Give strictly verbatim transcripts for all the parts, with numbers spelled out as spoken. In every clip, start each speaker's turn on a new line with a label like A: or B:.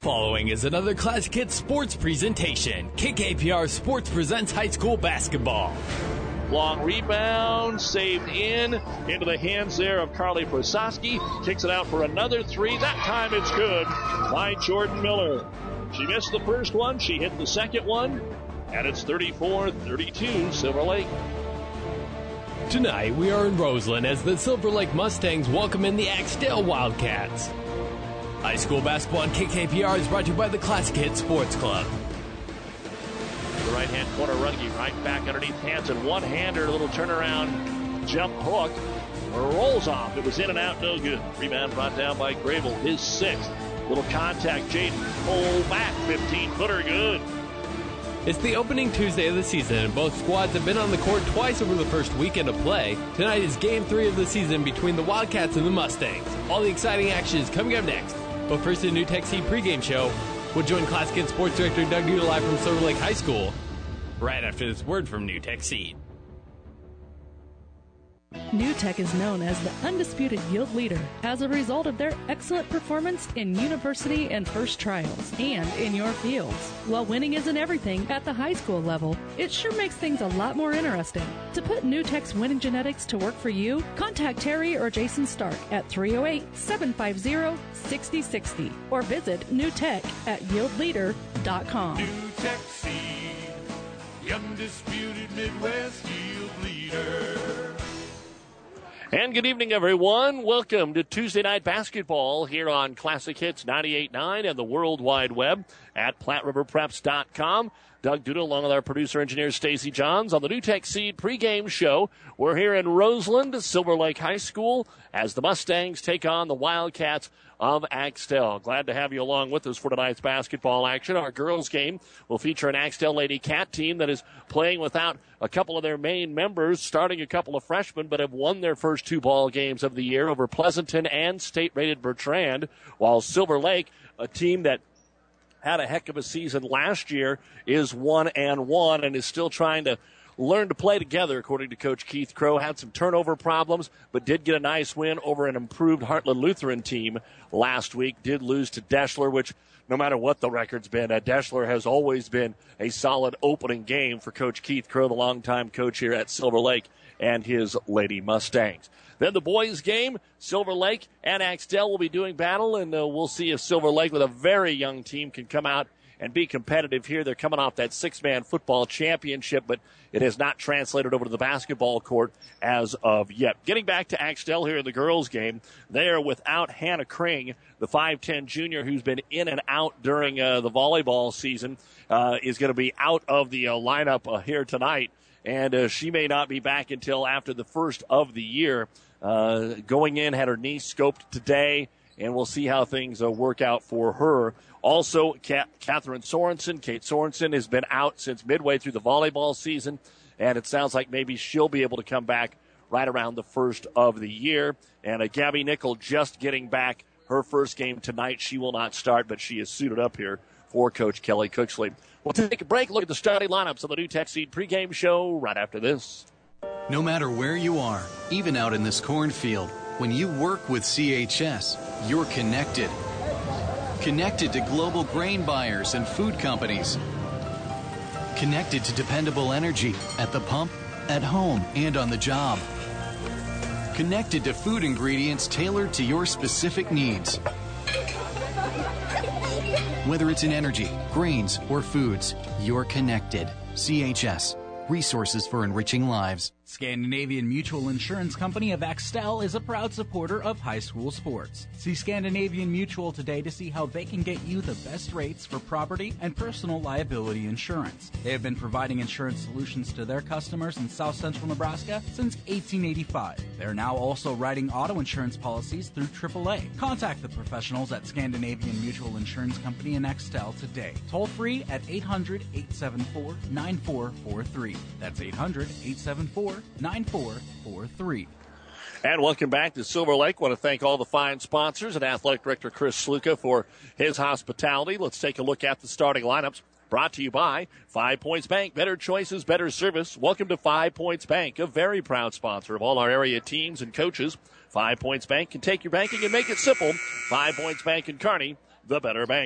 A: following is another Classic Hits sports presentation. K K P R Sports presents high school basketball.
B: Long rebound, saved in, into the hands there of Carly Prososki. Kicks it out for another three. That time it's good by Jordan Miller. She missed the first one. She hit the second one. And it's thirty-four thirty-two, Silver Lake.
A: Tonight, we are in Roseland as the Silver Lake Mustangs welcome in the Axtell Wildcats. High school basketball on K K P R is brought to you by the Classic Hits Sports Club.
B: The right-hand corner, Runge right back underneath Hansen. One-hander, a little turnaround jump hook. Rolls off. It was in and out, no good. Rebound brought down by Grable, his sixth. Little contact, Jaden. Pull back, fifteen-footer, good.
A: It's the opening Tuesday of the season, and both squads have been on the court twice over the first weekend of play. Tonight is game three of the season between the Wildcats and the Mustangs. All the exciting action is coming up next. But first, the New Tech Seed pregame show. We'll join Classic Hits Sports Director Doug Duda live from Silver Lake High School right after this word from New Tech Seed.
C: New Tech is known as the undisputed yield leader as a result of their excellent performance in university and first trials and in your fields. While winning isn't everything at the high school level, it sure makes things a lot more interesting. To put New Tech's winning genetics to work for you, contact Terry or Jason Stark at three oh eight, seven five zero, six oh six oh or visit New Tech at yield leader dot com.
D: New Tech Seed, the undisputed Midwest yield leader.
B: And good evening, everyone. Welcome to Tuesday Night Basketball here on Classic Hits ninety-eight point nine and the World Wide Web at Platte River Preps dot com. Doug Duda along with our producer-engineer Stacy Johns on the New Tech Seed pregame show. We're here in Roseland, Silver Lake High School, as the Mustangs take on the Wildcats of Axtell. Glad to have you along with us for tonight's basketball action. Our girls game will feature an Axtell Lady Cat team that is playing without a couple of their main members, starting a couple of freshmen, but have won their first two ball games of the year over Pleasanton and state-rated Bertrand, while Silver Lake, a team that had a heck of a season last year, is one and one and is still trying to learn to play together, according to Coach Keith Crow. Had some turnover problems, but did get a nice win over an improved Heartland Lutheran team last week. Did lose to Deschler, which no matter what the record's been, uh, Deschler has always been a solid opening game for Coach Keith Crow, the longtime coach here at Silver Lake, and his Lady Mustangs. Then the boys' game, Silver Lake and Axtell will be doing battle, and uh, we'll see if Silver Lake, with a very young team, can come out and be competitive here. They're coming off that six-man football championship, but it has not translated over to the basketball court as of yet. Getting back to Axtell here in the girls' game, they are without Hannah Kring, the five ten junior who's been in and out during uh, the volleyball season, uh, is going to be out of the uh, lineup uh, here tonight, and uh, she may not be back until after the first of the year. Uh, going in, had her knee scoped today, and we'll see how things uh, work out for her. Also, Kat- Catherine Sorensen, Kate Sorensen, has been out since midway through the volleyball season, and it sounds like maybe she'll be able to come back right around the first of the year. And uh, Gabby Nickel just getting back her first game tonight. She will not start, but she is suited up here for Coach Kelly Cooksley. We'll take a break, look at the starting lineups on the New Tech Seed pregame show right after this.
E: No matter where you are, even out in this cornfield, when you work with C H S, you're connected. Connected to global grain buyers and food companies. Connected to dependable energy at the pump, at home, and on the job. Connected to food ingredients tailored to your specific needs. Whether it's in energy, grains, or foods, you're connected. C H S. Resources for enriching lives.
F: Scandinavian Mutual Insurance Company of Axtell is a proud supporter of high school sports. See Scandinavian Mutual today to see how they can get you the best rates for property and personal liability insurance. They have been providing insurance solutions to their customers in South Central Nebraska since eighteen eighty-five. They are now also writing auto insurance policies through triple A. Contact the professionals at Scandinavian Mutual Insurance Company in Axtell today. Toll free at eight hundred, eight seven four, nine four four three. That's eight hundred, eight seven four, nine four four three.
B: And welcome back to Silver Lake. I want to thank all the fine sponsors and Athletic Director Chris Sluka for his hospitality. Let's take a look at the starting lineups. Brought to you by Five Points Bank. Better choices, better service. Welcome to Five Points Bank, a very proud sponsor of all our area teams and coaches. Five Points Bank can take your banking and make it simple. Five Points Bank in Kearney, the better bank.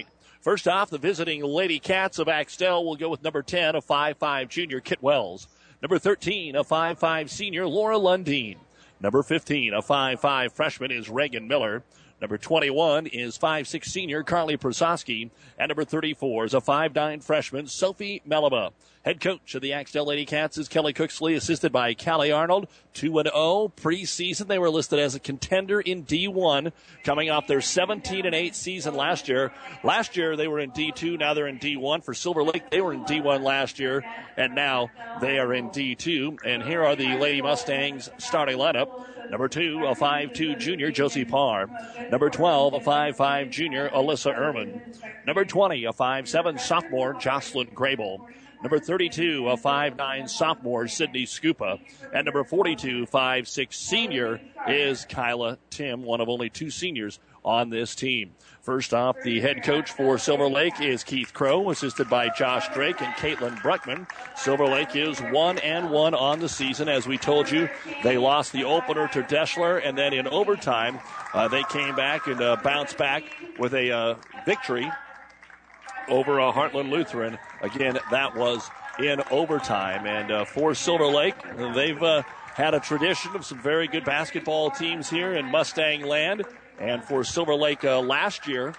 B: First off, the visiting Lady Cats of Axtell will go with number ten, a five five junior, Kit Wells. Number thirteen, a five five senior, Laura Lundeen. Number fifteen, a five five freshman, is Reagan Miller. Number twenty-one is five six senior Carly Prasowski. And number thirty-four is a five nine freshman, Sophie Melaba. Head coach of the Axtell Lady Cats is Kelly Cooksley, assisted by Callie Arnold. two and oh preseason. They were listed as a contender in D one, coming off their seventeen and eight season last year. Last year they were in D two, now they're in D one. For Silver Lake, they were in D one last year, and now they are in D two. And here are the Lady Mustangs starting lineup. Number two, a five two junior, Josie Parr. Number twelve, a five five junior, Alyssa Ehrman. Number twenty, a five seven sophomore, Jocelyn Grable. Number thirty-two, a five nine sophomore, Sydney Scupa. And number forty-two, five six senior, is Kyla Tim, one of only two seniors on this team. First off, the head coach for Silver Lake is Keith Crow, assisted by Josh Drake and Caitlin Bruckman. Silver Lake is one and one on the season. As we told you, they lost the opener to Deschler, and then in overtime, uh, they came back and uh, bounced back with a uh, victory over uh, Heartland Lutheran. Again, that was in overtime. And uh, for Silver Lake, they've uh, had a tradition of some very good basketball teams here in Mustang land. And for Silver Lake uh, last year,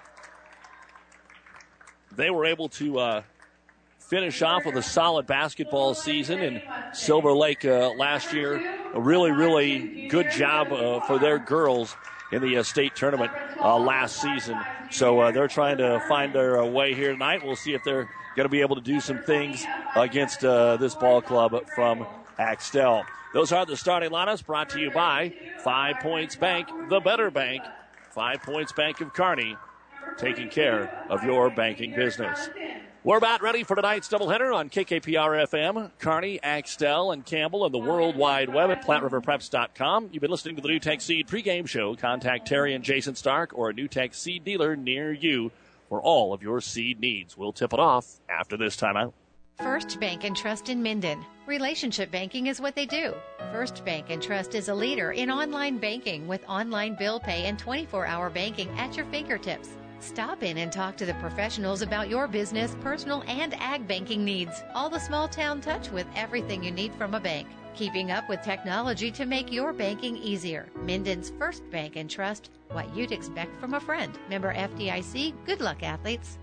B: they were able to uh, finish off with a solid basketball season. And Silver Lake uh, last year, a really, really good job uh, for their girls in the uh, state tournament uh, last season. So uh, they're trying to find their uh, way here tonight. We'll see if they're going to be able to do some things against uh, this ball club from Axtell. Those are the starting lineups, brought to you by Five Points Bank, the better bank. Five Points Bank of Kearney, taking care of your banking business. We're about ready for tonight's doubleheader on K K P R F M, Kearney, Axtell, and Campbell, and the World Wide Web at Platte River Preps dot com. You've been listening to the NewTek Seed pregame show. Contact Terry and Jason Stark or a NewTek Seed dealer near you for all of your seed needs. We'll tip it off after this timeout.
G: First Bank and Trust in Minden. Relationship banking is what they do. First Bank and Trust is a leader in online banking with online bill pay and twenty-four hour banking at your fingertips. Stop in and talk to the professionals about your business, personal, and ag banking needs. All the small town touch with everything you need from a bank. Keeping up with technology to make your banking easier. Minden's First Bank and Trust. What you'd expect from a friend. Member F D I C. Good luck, athletes.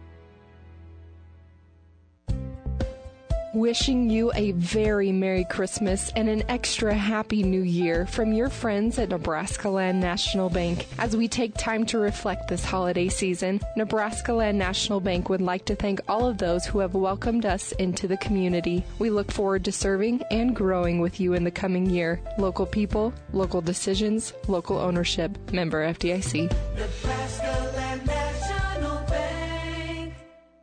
H: Wishing you a very Merry Christmas and an extra Happy New Year from your friends at Nebraska Land National Bank. As we take time to reflect this holiday season, Nebraska Land National Bank would like to thank all of those who have welcomed us into the community. We look forward to serving and growing with you in the coming year. Local people, local decisions, local ownership. Member F D I C.
D: Nebraska Land National Bank.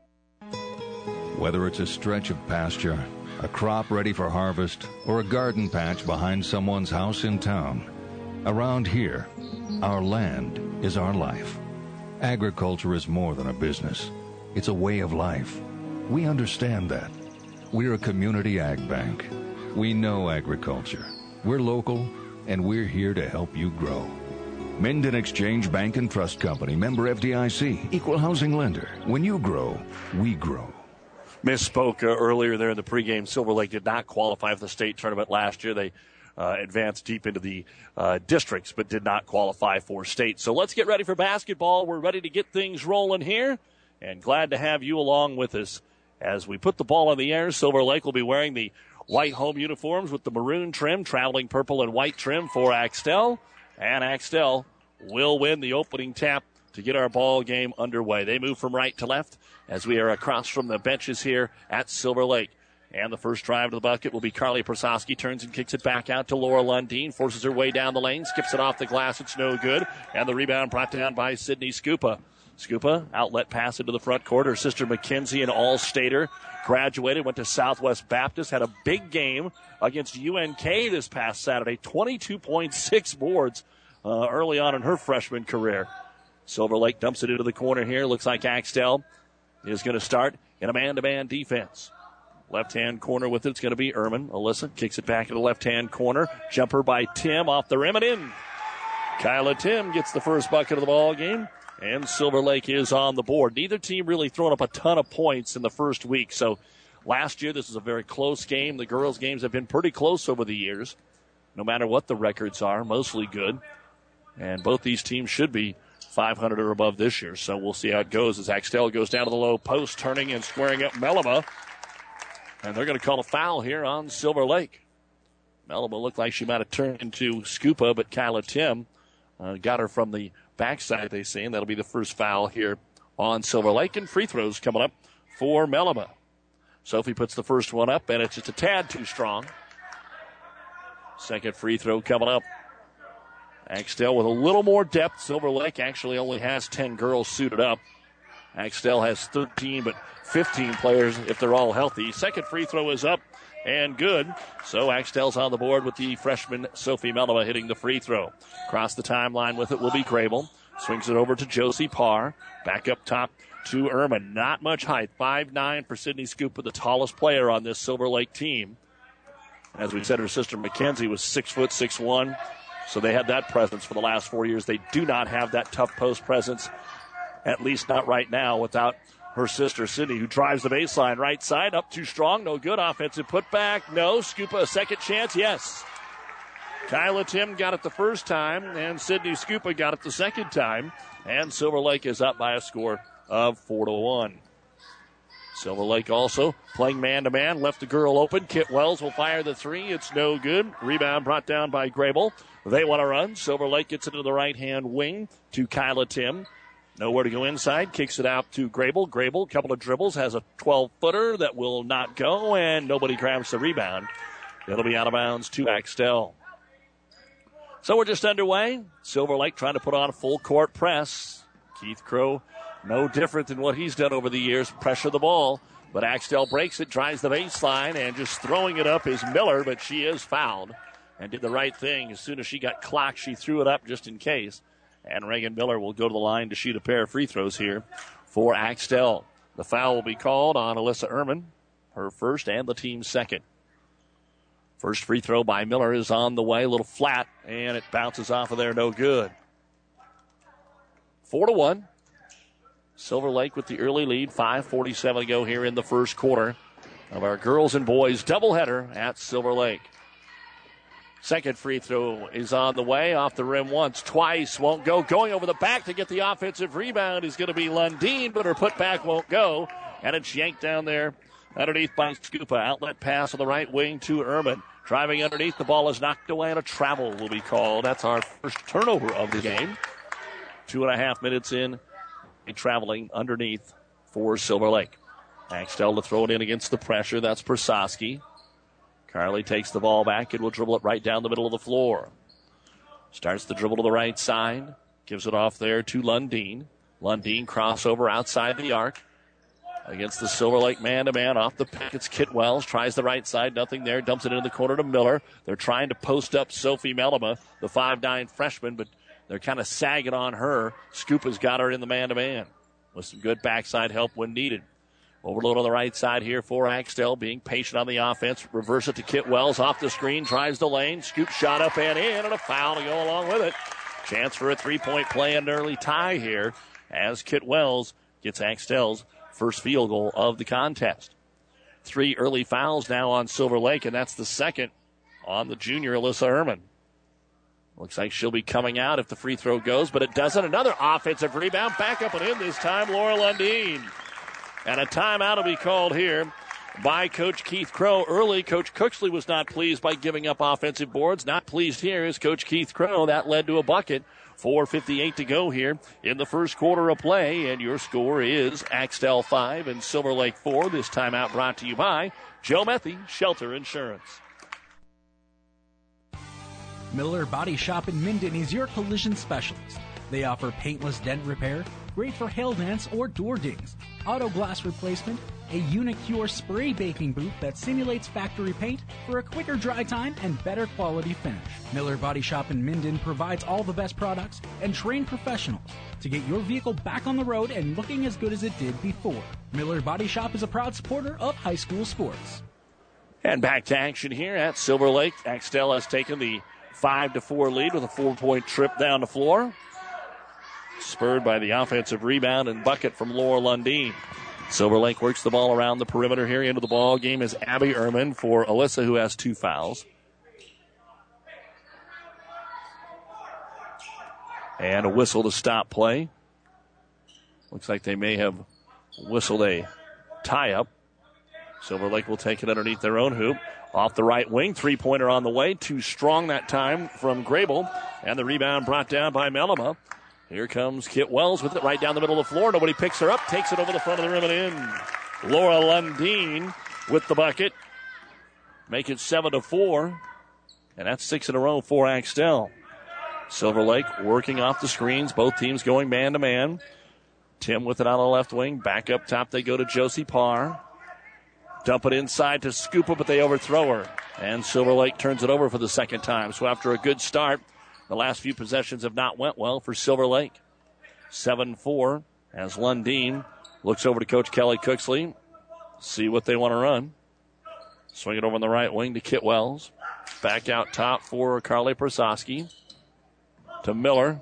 I: Whether it's a stretch of pasture, a crop ready for harvest, or a garden patch behind someone's house in town, around here, our land is our life. Agriculture is more than a business. It's a way of life. We understand that. We're a community ag bank. We know agriculture. We're local, and we're here to help you grow. Minden Exchange Bank and Trust Company, member F D I C, equal housing lender. When you grow, we grow.
B: Misspoke uh, earlier there in the pregame. Silver Lake did not qualify for the state tournament last year. They uh, advanced deep into the uh, districts, but did not qualify for state. So let's get ready for basketball. We're ready to get things rolling here, and glad to have you along with us as we put the ball in the air. Silver Lake will be wearing the white home uniforms with the maroon trim, traveling purple and white trim for Axtell, and Axtell will win the opening tap to get our ball game underway. They move from right to left as we are across from the benches here at Silver Lake. And the first drive to the bucket will be Carly Prasowski. Turns and kicks it back out to Laura Lundeen. Forces her way down the lane. Skips it off the glass. It's no good. And the rebound brought down by Sydney Scupa. Scupa, outlet pass into the front court. Her sister Mackenzie, an all-stater, graduated, went to Southwest Baptist, had a big game against U N K this past Saturday. twenty-two point six boards uh, early on in her freshman career. Silver Lake dumps it into the corner here. Looks like Axtell is going to start in a man-to-man defense. Left-hand corner with it. It's going to be Ehrman. Alyssa kicks it back to the left-hand corner. Jumper by Tim off the rim and in. Kyla Tim gets the first bucket of the ball game. and Silver Lake is on the board. Neither team really throwing up a ton of points in the first week. So last year, this was a very close game. The girls' games have been pretty close over the years, no matter what the records are, mostly good. And both these teams should be five hundred or above this year. So we'll see how it goes as Axtell goes down to the low post, turning and squaring up Melima. And they're going to call a foul here on Silver Lake. Melima looked like she might have turned into Scupa, but Kyla Tim uh, got her from the backside, they say, and that'll be the first foul here on Silver Lake. And free throws coming up for Melima. Sophie puts the first one up, and it's just a tad too strong. Second free throw coming up. Axtell with a little more depth. Silver Lake actually only has ten girls suited up. Axtell has thirteen, but fifteen players if they're all healthy. Second free throw is up and good. So Axtell's on the board with the freshman Sophie Melima hitting the free throw. Across the timeline with it will be Grable. Swings it over to Josie Parr. Back up top to Ehrman. Not much height. five nine for Sydney Scupa, the tallest player on this Silver Lake team. As we said, her sister Mackenzie was six foot six one. So they had that presence for the last four years. They do not have that tough post presence, at least not right now, without her sister Sydney, who drives the baseline right side. Up too strong, no good. Offensive putback, no. Scupa a second chance, yes. Kyla Tim got it the first time, and Sydney Scupa got it the second time. And Silver Lake is up by a score of four to one. Silver Lake also playing man-to-man, left the girl open. Kit Wells will fire the three. It's no good. Rebound brought down by Grable. They want to run. Silver Lake gets it to the right-hand wing to Kyla Tim. Nowhere to go inside. Kicks it out to Grable. Grable, couple of dribbles, has a twelve-footer that will not go, and nobody grabs the rebound. It'll be out of bounds to Axtell. So we're just underway. Silver Lake trying to put on a full-court press. Keith Crow, no different than what he's done over the years, pressure the ball. But Axtell breaks it, drives the baseline, and just throwing it up is Miller, but she is fouled and did the right thing. As soon as she got clocked, she threw it up just in case. And Reagan Miller will go to the line to shoot a pair of free throws here for Axtell. The foul will be called on Alyssa Ehrman, her first and the team's second. First free throw by Miller is on the way, a little flat, and it bounces off of there, no good. Four to one. Silver Lake with the early lead, five forty-seven to go here in the first quarter of our girls and boys doubleheader at Silver Lake. Second free throw is on the way, off the rim once, twice, won't go. Going over the back to get the offensive rebound is going to be Lundeen, but her putback won't go, and it's yanked down there underneath by Scupa. Outlet pass on the right wing to Ehrman. Driving underneath, the ball is knocked away, and a travel will be called. That's our first turnover of the game. Two and a half minutes in, traveling underneath for Silver Lake. Axtell to throw it in against the pressure. That's Persoski. Carly takes the ball back and will dribble it right down the middle of the floor. Starts the dribble to the right side. Gives it off there to Lundeen. Lundeen crossover outside the arc. Against the Silver Lake man-to-man off the pick. It's Kit Wells. Tries the right side. Nothing there. Dumps it into the corner to Miller. They're trying to post up Sophie Melima, the five nine freshman, but they're kind of sagging on her. Scupa's got her in the man-to-man with some good backside help when needed. Overload on the right side here for Axtell, being patient on the offense. Reverse it to Kit Wells off the screen, drives the lane, scoop shot up and in, and a foul to go along with it. Chance for a three-point play and an early tie here as Kit Wells gets Axtell's first field goal of the contest. Three early fouls now on Silver Lake, and that's the second on the junior Alyssa Ehrman. Looks like she'll be coming out if the free throw goes, but it doesn't. Another offensive rebound, back up and in this time, Laura Lundeen. And a timeout will be called here by Coach Keith Crow. Early, Coach Cooksley was not pleased by giving up offensive boards. Not pleased here is Coach Keith Crow. That led to a bucket. four fifty-eight to go here in the first quarter of play. And your score is Axtell five and Silver Lake four. This timeout brought to you by Joe Methy, Shelter Insurance.
F: Miller Body Shop in Minden is your collision specialist. They offer paintless dent repair, great for hail dents or door dings, auto glass replacement, a Unicure spray baking booth that simulates factory paint for a quicker dry time and better quality finish. Miller Body Shop in Minden provides all the best products and trained professionals to get your vehicle back on the road and looking as good as it did before. Miller Body Shop is a proud supporter of high school sports.
B: And back to action here at Silver Lake. Axtell has taken the five to four lead with a four-point trip down the floor. spurred by the offensive rebound and bucket from Laura Lundeen. Silver Lake works the ball around the perimeter here. Into the ball game is Abby Ehrman for Alyssa, who has two fouls. And a whistle to stop play. Looks like they may have whistled a tie-up. Silver Lake will take it underneath their own hoop. Off the right wing, three-pointer on the way. Too strong that time from Grable. And the rebound brought down by Melima. Here comes Kit Wells with it right down the middle of the floor. Nobody picks her up. Takes it over the front of the rim and in. Laura Lundeen with the bucket. Make it seven to four. And that's six in a row for Axtell. Silver Lake working off the screens. Both teams going man-to-man. Tim with it on the left wing. Back up top they go to Josie Parr. Dump it inside to Scupa, but they overthrow her. And Silver Lake turns it over for the second time. So after a good start, the last few possessions have not went well for Silver Lake. seven four as Lundeen looks over to Coach Kelly Cooksley. See what they want to run. Swing it over on the right wing to Kit Wells. Back out top for Carly Prasowski. To Miller.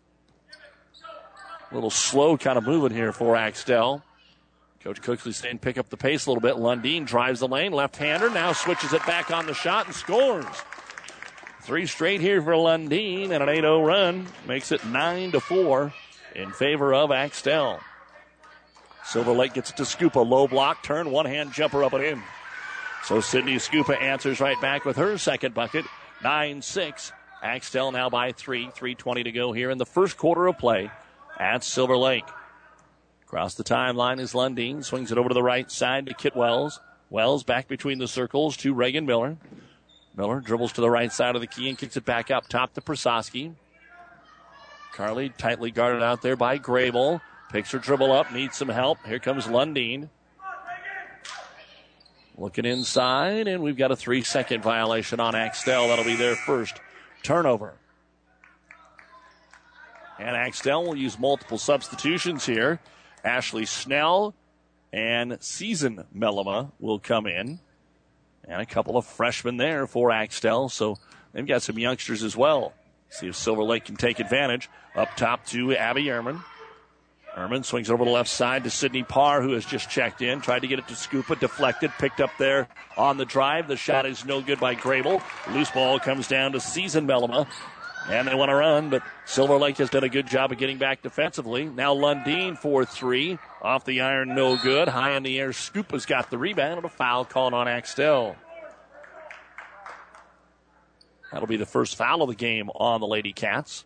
B: A little slow kind of moving here for Axtell. Coach Cooksley saying pick up the pace a little bit. Lundeen drives the lane. Left-hander now switches it back on the shot and scores. Three straight here for Lundeen, and an eight oh run makes it nine to four in favor of Axtell. Silver Lake gets it to Scupa. Low block, turn, one-hand jumper up and in. So Sydney Scupa answers right back with her second bucket. nine six. Axtell now by three. three twenty to go here in the first quarter of play at Silver Lake. Across the timeline is Lundeen. Swings it over to the right side to Kit Wells. Wells back between the circles to Reagan Miller. Miller dribbles to the right side of the key and kicks it back up top to Prasowski. Carly tightly guarded out there by Grable. Picks her dribble up, needs some help. Here comes Lundeen. Looking inside, and we've got a three-second violation on Axtell. That'll be their first turnover. And Axtell will use multiple substitutions here. Ashley Snell and Season Melima will come in. And a couple of freshmen there for Axtell. So they've got some youngsters as well. See if Silver Lake can take advantage. Up top to Abby Ehrman. Ehrman swings over the left side to Sydney Parr, who has just checked in. Tried to get it to Scupa, deflected, picked up there on the drive. The shot is no good by Grable. Loose ball comes down to Season Melima. And they want to run, but Silver Lake has done a good job of getting back defensively. Now Lundeen for three. Off the iron, no good. High in the air, Scupa's got the rebound and a foul called on Axtell. That'll be the first foul of the game on the Lady Cats.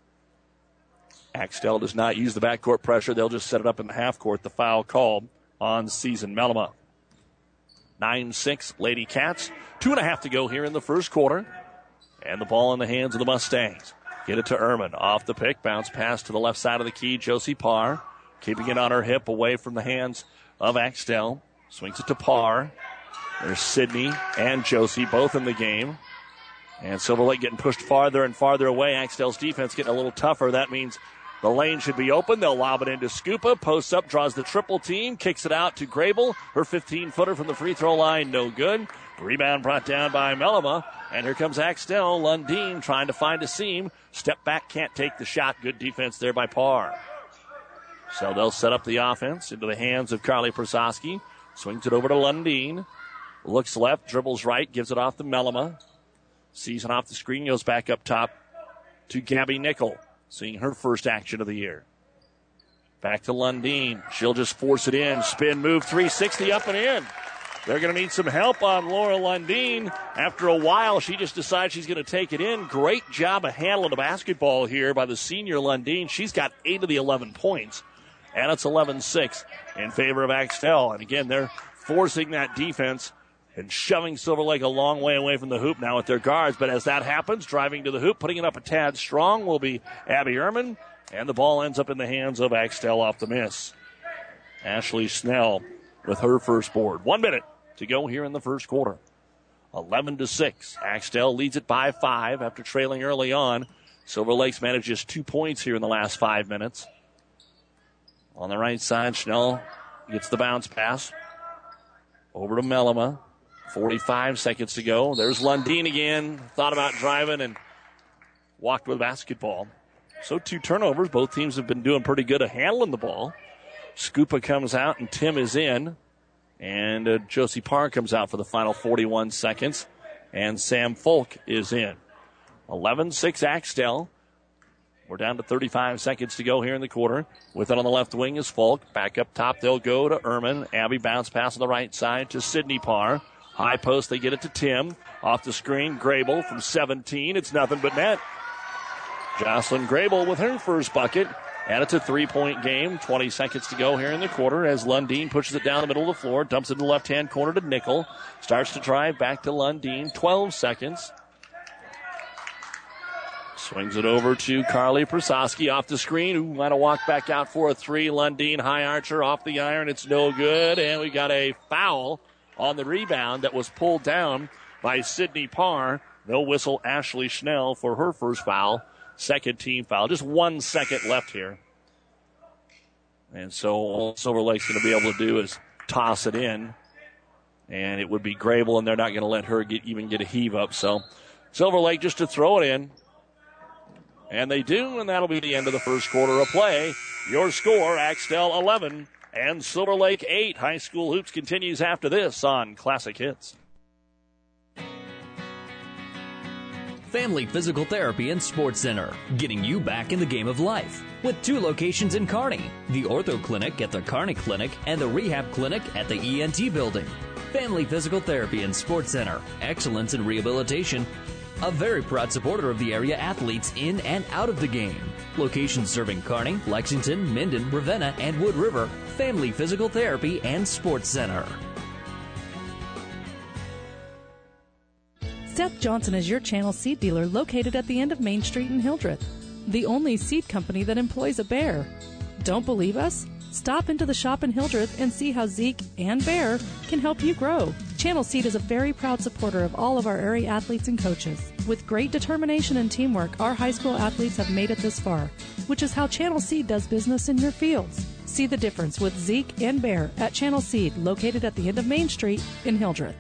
B: Axtell does not use the backcourt pressure. They'll just set it up in the half court. The foul called on Season Melima. nine six Lady Cats. Two and a half to go here in the first quarter. And the ball in the hands of the Mustangs. Get it to Ehrman. Off the pick. Bounce pass to the left side of the key. Josie Parr. Keeping it on her hip away from the hands of Axtell. Swings it to Parr. There's Sydney and Josie both in the game. And Silver Lake getting pushed farther and farther away. Axtell's defense getting a little tougher. That means the lane should be open. They'll lob it into Scupa. Posts up, draws the triple team. Kicks it out to Grable. Her fifteen-footer from the free throw line. No good. Rebound brought down by Melima. And here comes Axtell. Lundeen trying to find a seam. Step back, can't take the shot. Good defense there by Parr. So they'll set up the offense into the hands of Carly Prasowski. Swings it over to Lundeen. Looks left, dribbles right, gives it off to Melima. Season off the screen, goes back up top to Gabby Nickel. Seeing her first action of the year. Back to Lundeen. She'll just force it in. Spin move, three sixty up and in. They're going to need some help on Laura Lundeen. After a while, she just decides she's going to take it in. Great job of handling the basketball here by the senior Lundeen. She's got eight of the eleven points. And it's eleven six in favor of Axtell. And again, they're forcing that defense and shoving Silver Lake a long way away from the hoop now with their guards. But as that happens, driving to the hoop, putting it up a tad strong will be Abby Ehrman. And the ball ends up in the hands of Axtell off the miss. Ashley Snell with her first board. One minute to go here in the first quarter. eleven to six. Axtell leads it by five after trailing early on. Silver Lake's managed just two points here in the last five minutes. On the right side, Schnell gets the bounce pass. Over to Melima. forty-five seconds to go. There's Lundeen again. Thought about driving and walked with the basketball. So two turnovers. Both teams have been doing pretty good at handling the ball. Scupa comes out and Tim is in. And uh, Josie Parr comes out for the final forty-one seconds. And Sam Folk is in. eleven six Axtell. We're down to thirty-five seconds to go here in the quarter. With it on the left wing is Folk. Back up top, they'll go to Ehrman. Abby bounce pass on the right side to Sydney Parr. High post, they get it to Tim. Off the screen, Grable from seventeen. It's nothing but net. Jocelyn Grable with her first bucket. And it's a three-point game. twenty seconds to go here in the quarter as Lundeen pushes it down the middle of the floor. Dumps it in the left-hand corner to Nickel. Starts to drive back to Lundeen. twelve seconds. Swings it over to Carly Prasowski off the screen. Ooh, might have walked back out for a three. Lundeen, high archer off the iron. It's no good. And we got a foul on the rebound that was pulled down by Sydney Parr. They'll whistle Ashley Schnell for her first foul. Second team foul. Just one second left here. And so all Silver Lake's going to be able to do is toss it in. And it would be Grable, and they're not going to let her get, even get a heave up. So Silver Lake just to throw it in. And they do, and that'll be the end of the first quarter of play. Your score, Axtell eleven and Silver Lake eight. High School Hoops continues after this on Classic Hits.
J: Family Physical Therapy and Sports Center, getting you back in the game of life. With two locations in Kearney, the Ortho Clinic at the Kearney Clinic and the Rehab Clinic at the E N T Building. Family Physical Therapy and Sports Center, excellence in rehabilitation. A very proud supporter of the area athletes in and out of the game. Locations serving Kearney, Lexington, Minden, Ravenna, and Wood River. Family Physical Therapy and Sports Center.
C: Seth Johnson is your Channel Seed dealer located at the end of Main Street in Hildreth. The only seed company that employs a bear. Don't believe us? Stop into the shop in Hildreth and see how Zeke and Bear can help you grow. Channel Seed is a very proud supporter of all of our area athletes and coaches. With great determination and teamwork, our high school athletes have made it this far, which is how Channel Seed does business in your fields. See the difference with Zeke and Bear at Channel Seed, located at the end of Main Street in Hildreth.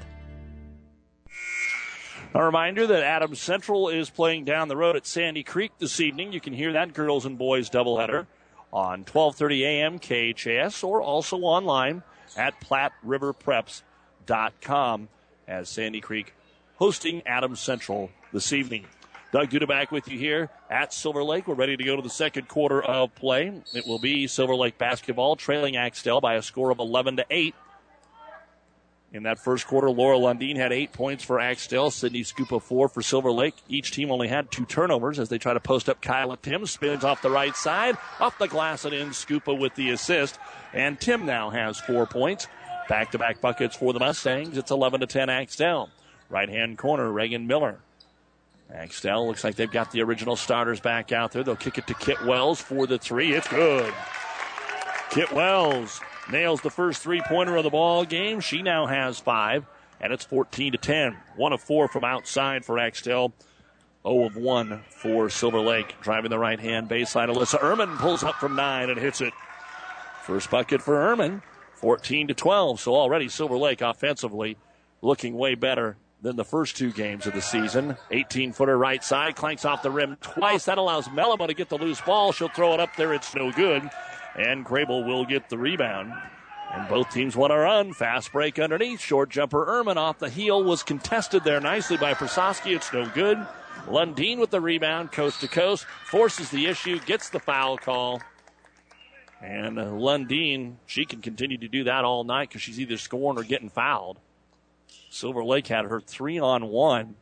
B: A reminder that Adams Central is playing down the road at Sandy Creek this evening. You can hear that girls and boys doubleheader on twelve thirty a.m. K H A S or also online at Platte River Preps dot com as Sandy Creek hosting Adams Central this evening. Doug Duda back with you here at Silver Lake. We're ready to go to the second quarter of play. It will be Silver Lake basketball trailing Axtell by a score of eleven to eight. In that first quarter, Laura Lundeen had eight points for Axtell. Sydney Scupa four for Silver Lake. Each team only had two turnovers as they try to post up Kyla Tim. Spins off the right side. Off the glass and in. Scupa with the assist. And Tim now has four points. Back-to-back buckets for the Mustangs. It's eleven to ten Axtell. Right-hand corner, Reagan Miller. Axtell looks like they've got the original starters back out there. They'll kick it to Kit Wells for the three. It's good. Kit Wells nails the first three-pointer of the ball game. She now has five, and it's fourteen to ten. One of four from outside for Axtell. zero of one for Silver Lake. Driving the right-hand baseline, Alyssa Ehrman pulls up from nine and hits it. First bucket for Ehrman, fourteen to twelve. So already Silver Lake offensively looking way better than the first two games of the season. eighteen-footer right side, clanks off the rim twice. That allows Melima to get the loose ball. She'll throw it up there. It's no good. And Grable will get the rebound. And both teams want to run. Fast break underneath. Short jumper Ehrman off the heel was contested there nicely by Prasowski. It's no good. Lundeen with the rebound, coast to coast. Forces the issue, gets the foul call. And uh, Lundeen, she can continue to do that all night because she's either scoring or getting fouled. Silver Lake had her three on one.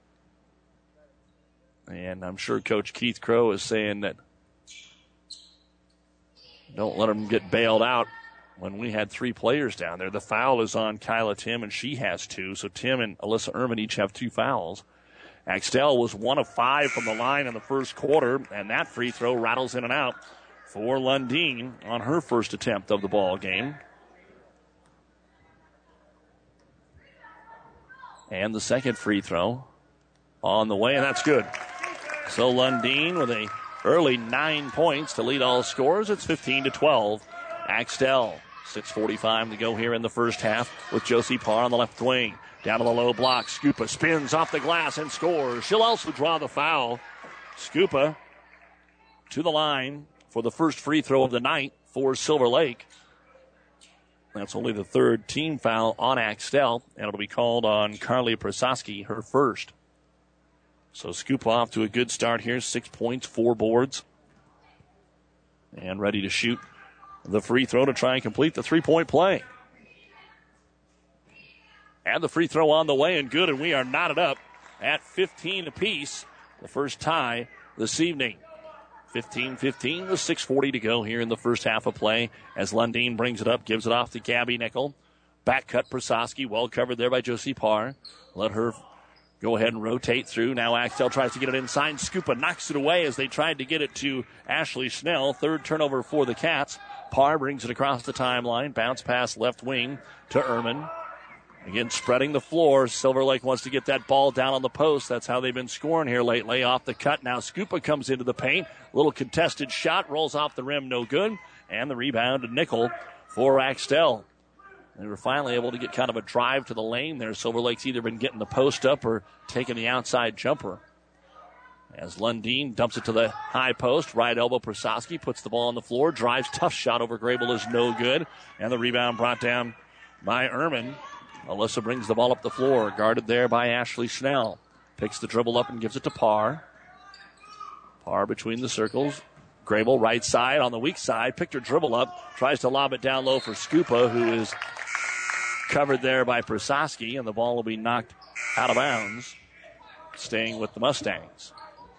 B: And I'm sure Coach Keith Crow is saying that don't let them get bailed out when we had three players down there. The foul is on Kyla Tim, and she has two. So Tim and Alyssa Ehrman each have two fouls. Axtell was one of five from the line in the first quarter, and that free throw rattles in and out for Lundeen on her first attempt of the ball game. And the second free throw on the way, and that's good. So Lundeen with a early nine points to lead all scores. It's fifteen to twelve. Axtell, six forty-five to go here in the first half with Josie Parr on the left wing. Down to the low block. Scupa spins off the glass and scores. She'll also draw the foul. Scupa to the line for the first free throw of the night for Silver Lake. That's only the third team foul on Axtell, and it'll be called on Carly Prasowski, her first. So Scoop off to a good start here. Six points, four boards. And ready to shoot the free throw to try and complete the three-point play. And the free throw on the way and good, and we are knotted up at fifteen apiece. The first tie this evening. fifteen fifteen with six forty to go here in the first half of play as Lundeen brings it up, gives it off to Gabby Nickel. Back cut Prasowski, well covered there by Josie Parr. Let her go ahead and rotate through. Now Axtell tries to get it inside. Scupa knocks it away as they tried to get it to Ashley Snell. Third turnover for the Cats. Parr brings it across the timeline. Bounce pass left wing to Ehrman. Again, spreading the floor. Silver Lake wants to get that ball down on the post. That's how they've been scoring here lately. Off the cut. Now Scupa comes into the paint. Little contested shot. Rolls off the rim. No good. And the rebound to Nickel for Axtell. They were finally able to get kind of a drive to the lane there. Silver Lake's either been getting the post up or taking the outside jumper. As Lundeen dumps it to the high post. Right elbow Prasowski puts the ball on the floor. Drives. Tough shot over Grable is no good. And the rebound brought down by Ehrman. Alyssa brings the ball up the floor, guarded there by Ashley Snell. Picks the dribble up and gives it to Parr. Parr between the circles. Grable right side on the weak side. Picked her dribble up. Tries to lob it down low for Scupa, who is covered there by Prasowski, and the ball will be knocked out of bounds, staying with the Mustangs.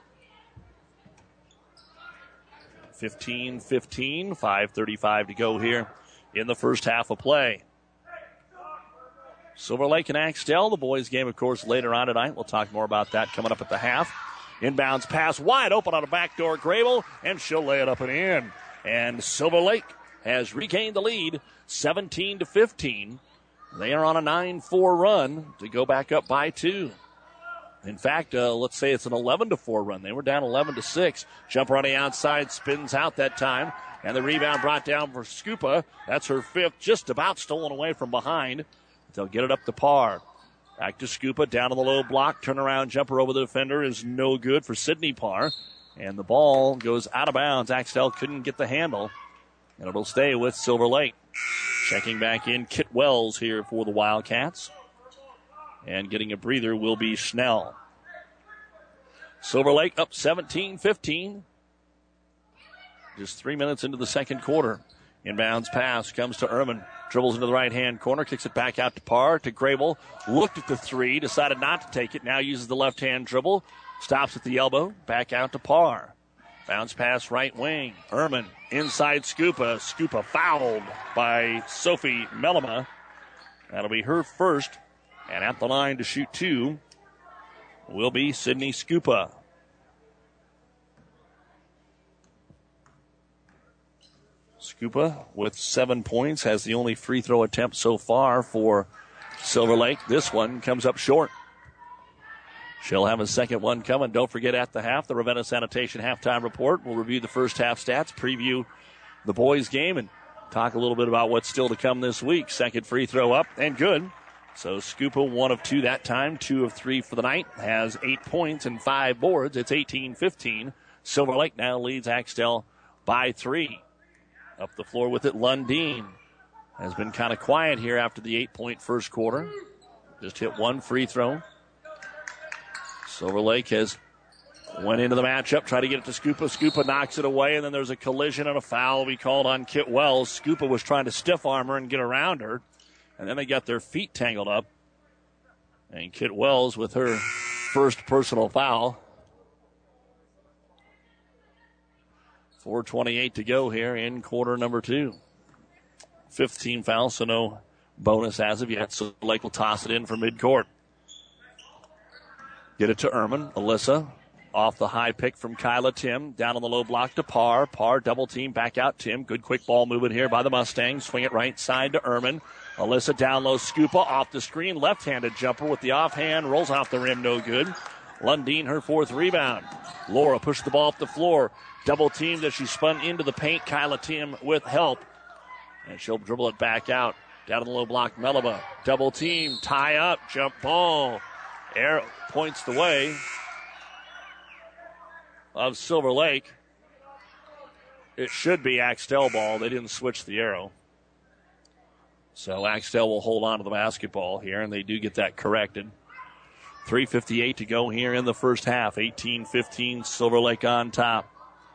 B: fifteen fifteen, five thirty-five to go here in the first half of play. Silver Lake and Axtell, the boys' game, of course, later on tonight. We'll talk more about that coming up at the half. Inbounds pass wide open on a backdoor Grable, and she'll lay it up and in. And Silver Lake has regained the lead, seventeen to fifteen. They are on a nine four run to go back up by two. In fact, uh, let's say it's an eleven to four run. They were down eleven to six. Jumper on the outside, spins out that time. And the rebound brought down for Scupa. That's her fifth, just about stolen away from behind. They'll get it up to Parr. Back to Scupa, down on the low block. Turnaround jumper over the defender is no good for Sydney Parr. And the ball goes out of bounds. Axtell couldn't get the handle. And it'll stay with Silver Lake. Checking back in, Kit Wells here for the Wildcats. And getting a breather will be Snell. Silver Lake up seventeen fifteen. Just three minutes into the second quarter. Inbounds pass comes to Ehrman. Dribbles into the right-hand corner, kicks it back out to Parr, to Grable. Looked at the three, decided not to take it. Now uses the left-hand dribble. Stops at the elbow, back out to Parr. Bounce pass right wing. Ehrman inside Scupa. Scupa fouled by Sophie Melema. That'll be her first. And at the line to shoot two will be Sydney Scupa. Scupa with seven points has the only free throw attempt so far for Silver Lake. This one comes up short. She'll have a second one coming. Don't forget at the half, the Ravenna Sanitation halftime report. We'll review the first half stats, preview the boys' game, and talk a little bit about what's still to come this week. Second free throw up and good. So Scupa, one of two that time, two of three for the night, has eight points and five boards. It's eighteen fifteen. Silver Lake now leads Axtell by three. Up the floor with it, Lundeen has been kind of quiet here after the eight-point first quarter. Just hit one free throw. Silver Lake has went into the matchup, tried to get it to Scupa. Scupa knocks it away, and then there's a collision and a foul we called on Kit Wells. Scupa was trying to stiff arm her and get around her, and then they got their feet tangled up. And Kit Wells with her first personal foul. four twenty-eight to go here in quarter number two. fifteen fouls, so no bonus as of yet. So Lake will toss it in for midcourt. Get it to Ehrman. Alyssa off the high pick from Kyla Tim. Down on the low block to Parr. Parr double team back out Tim. Good quick ball movement here by the Mustangs. Swing it right side to Ehrman. Alyssa down low. Scupa off the screen. Left-handed jumper with the offhand. Rolls off the rim. No good. Lundeen her fourth rebound. Laura pushed the ball up the floor. Double teamed as she spun into the paint. Kyla Tim with help. And she'll dribble it back out. Down on the low block, Melba. Double team, tie up, jump ball. Air points the way of Silver Lake. It should be Axtell ball. They didn't switch the arrow. So Axtell will hold on to the basketball here, and they do get that corrected. three fifty-eight to go here in the first half. eighteen fifteen, Silver Lake on top.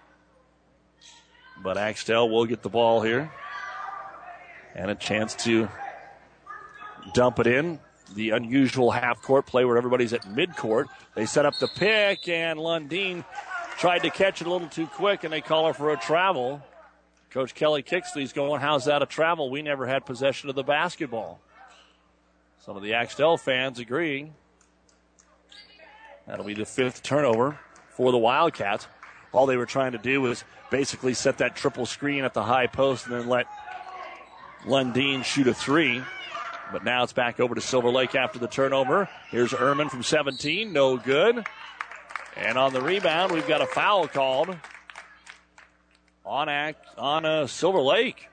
B: But Axtell will get the ball here. And a chance to dump it in. The unusual half-court play where everybody's at midcourt. They set up the pick, and Lundeen tried to catch it a little too quick, and they call her for a travel. Coach Kelly Kixley's going, how's that a travel? We never had possession of the basketball. Some of the Axtell fans agree. That'll be the fifth turnover for the Wildcats. All they were trying to do was basically set that triple screen at the high post and then let Lundeen shoot a three. But now it's back over to Silver Lake after the turnover. Here's Ehrman from seventeen. No good. And on the rebound, we've got a foul called on act, on uh, Silver Lake.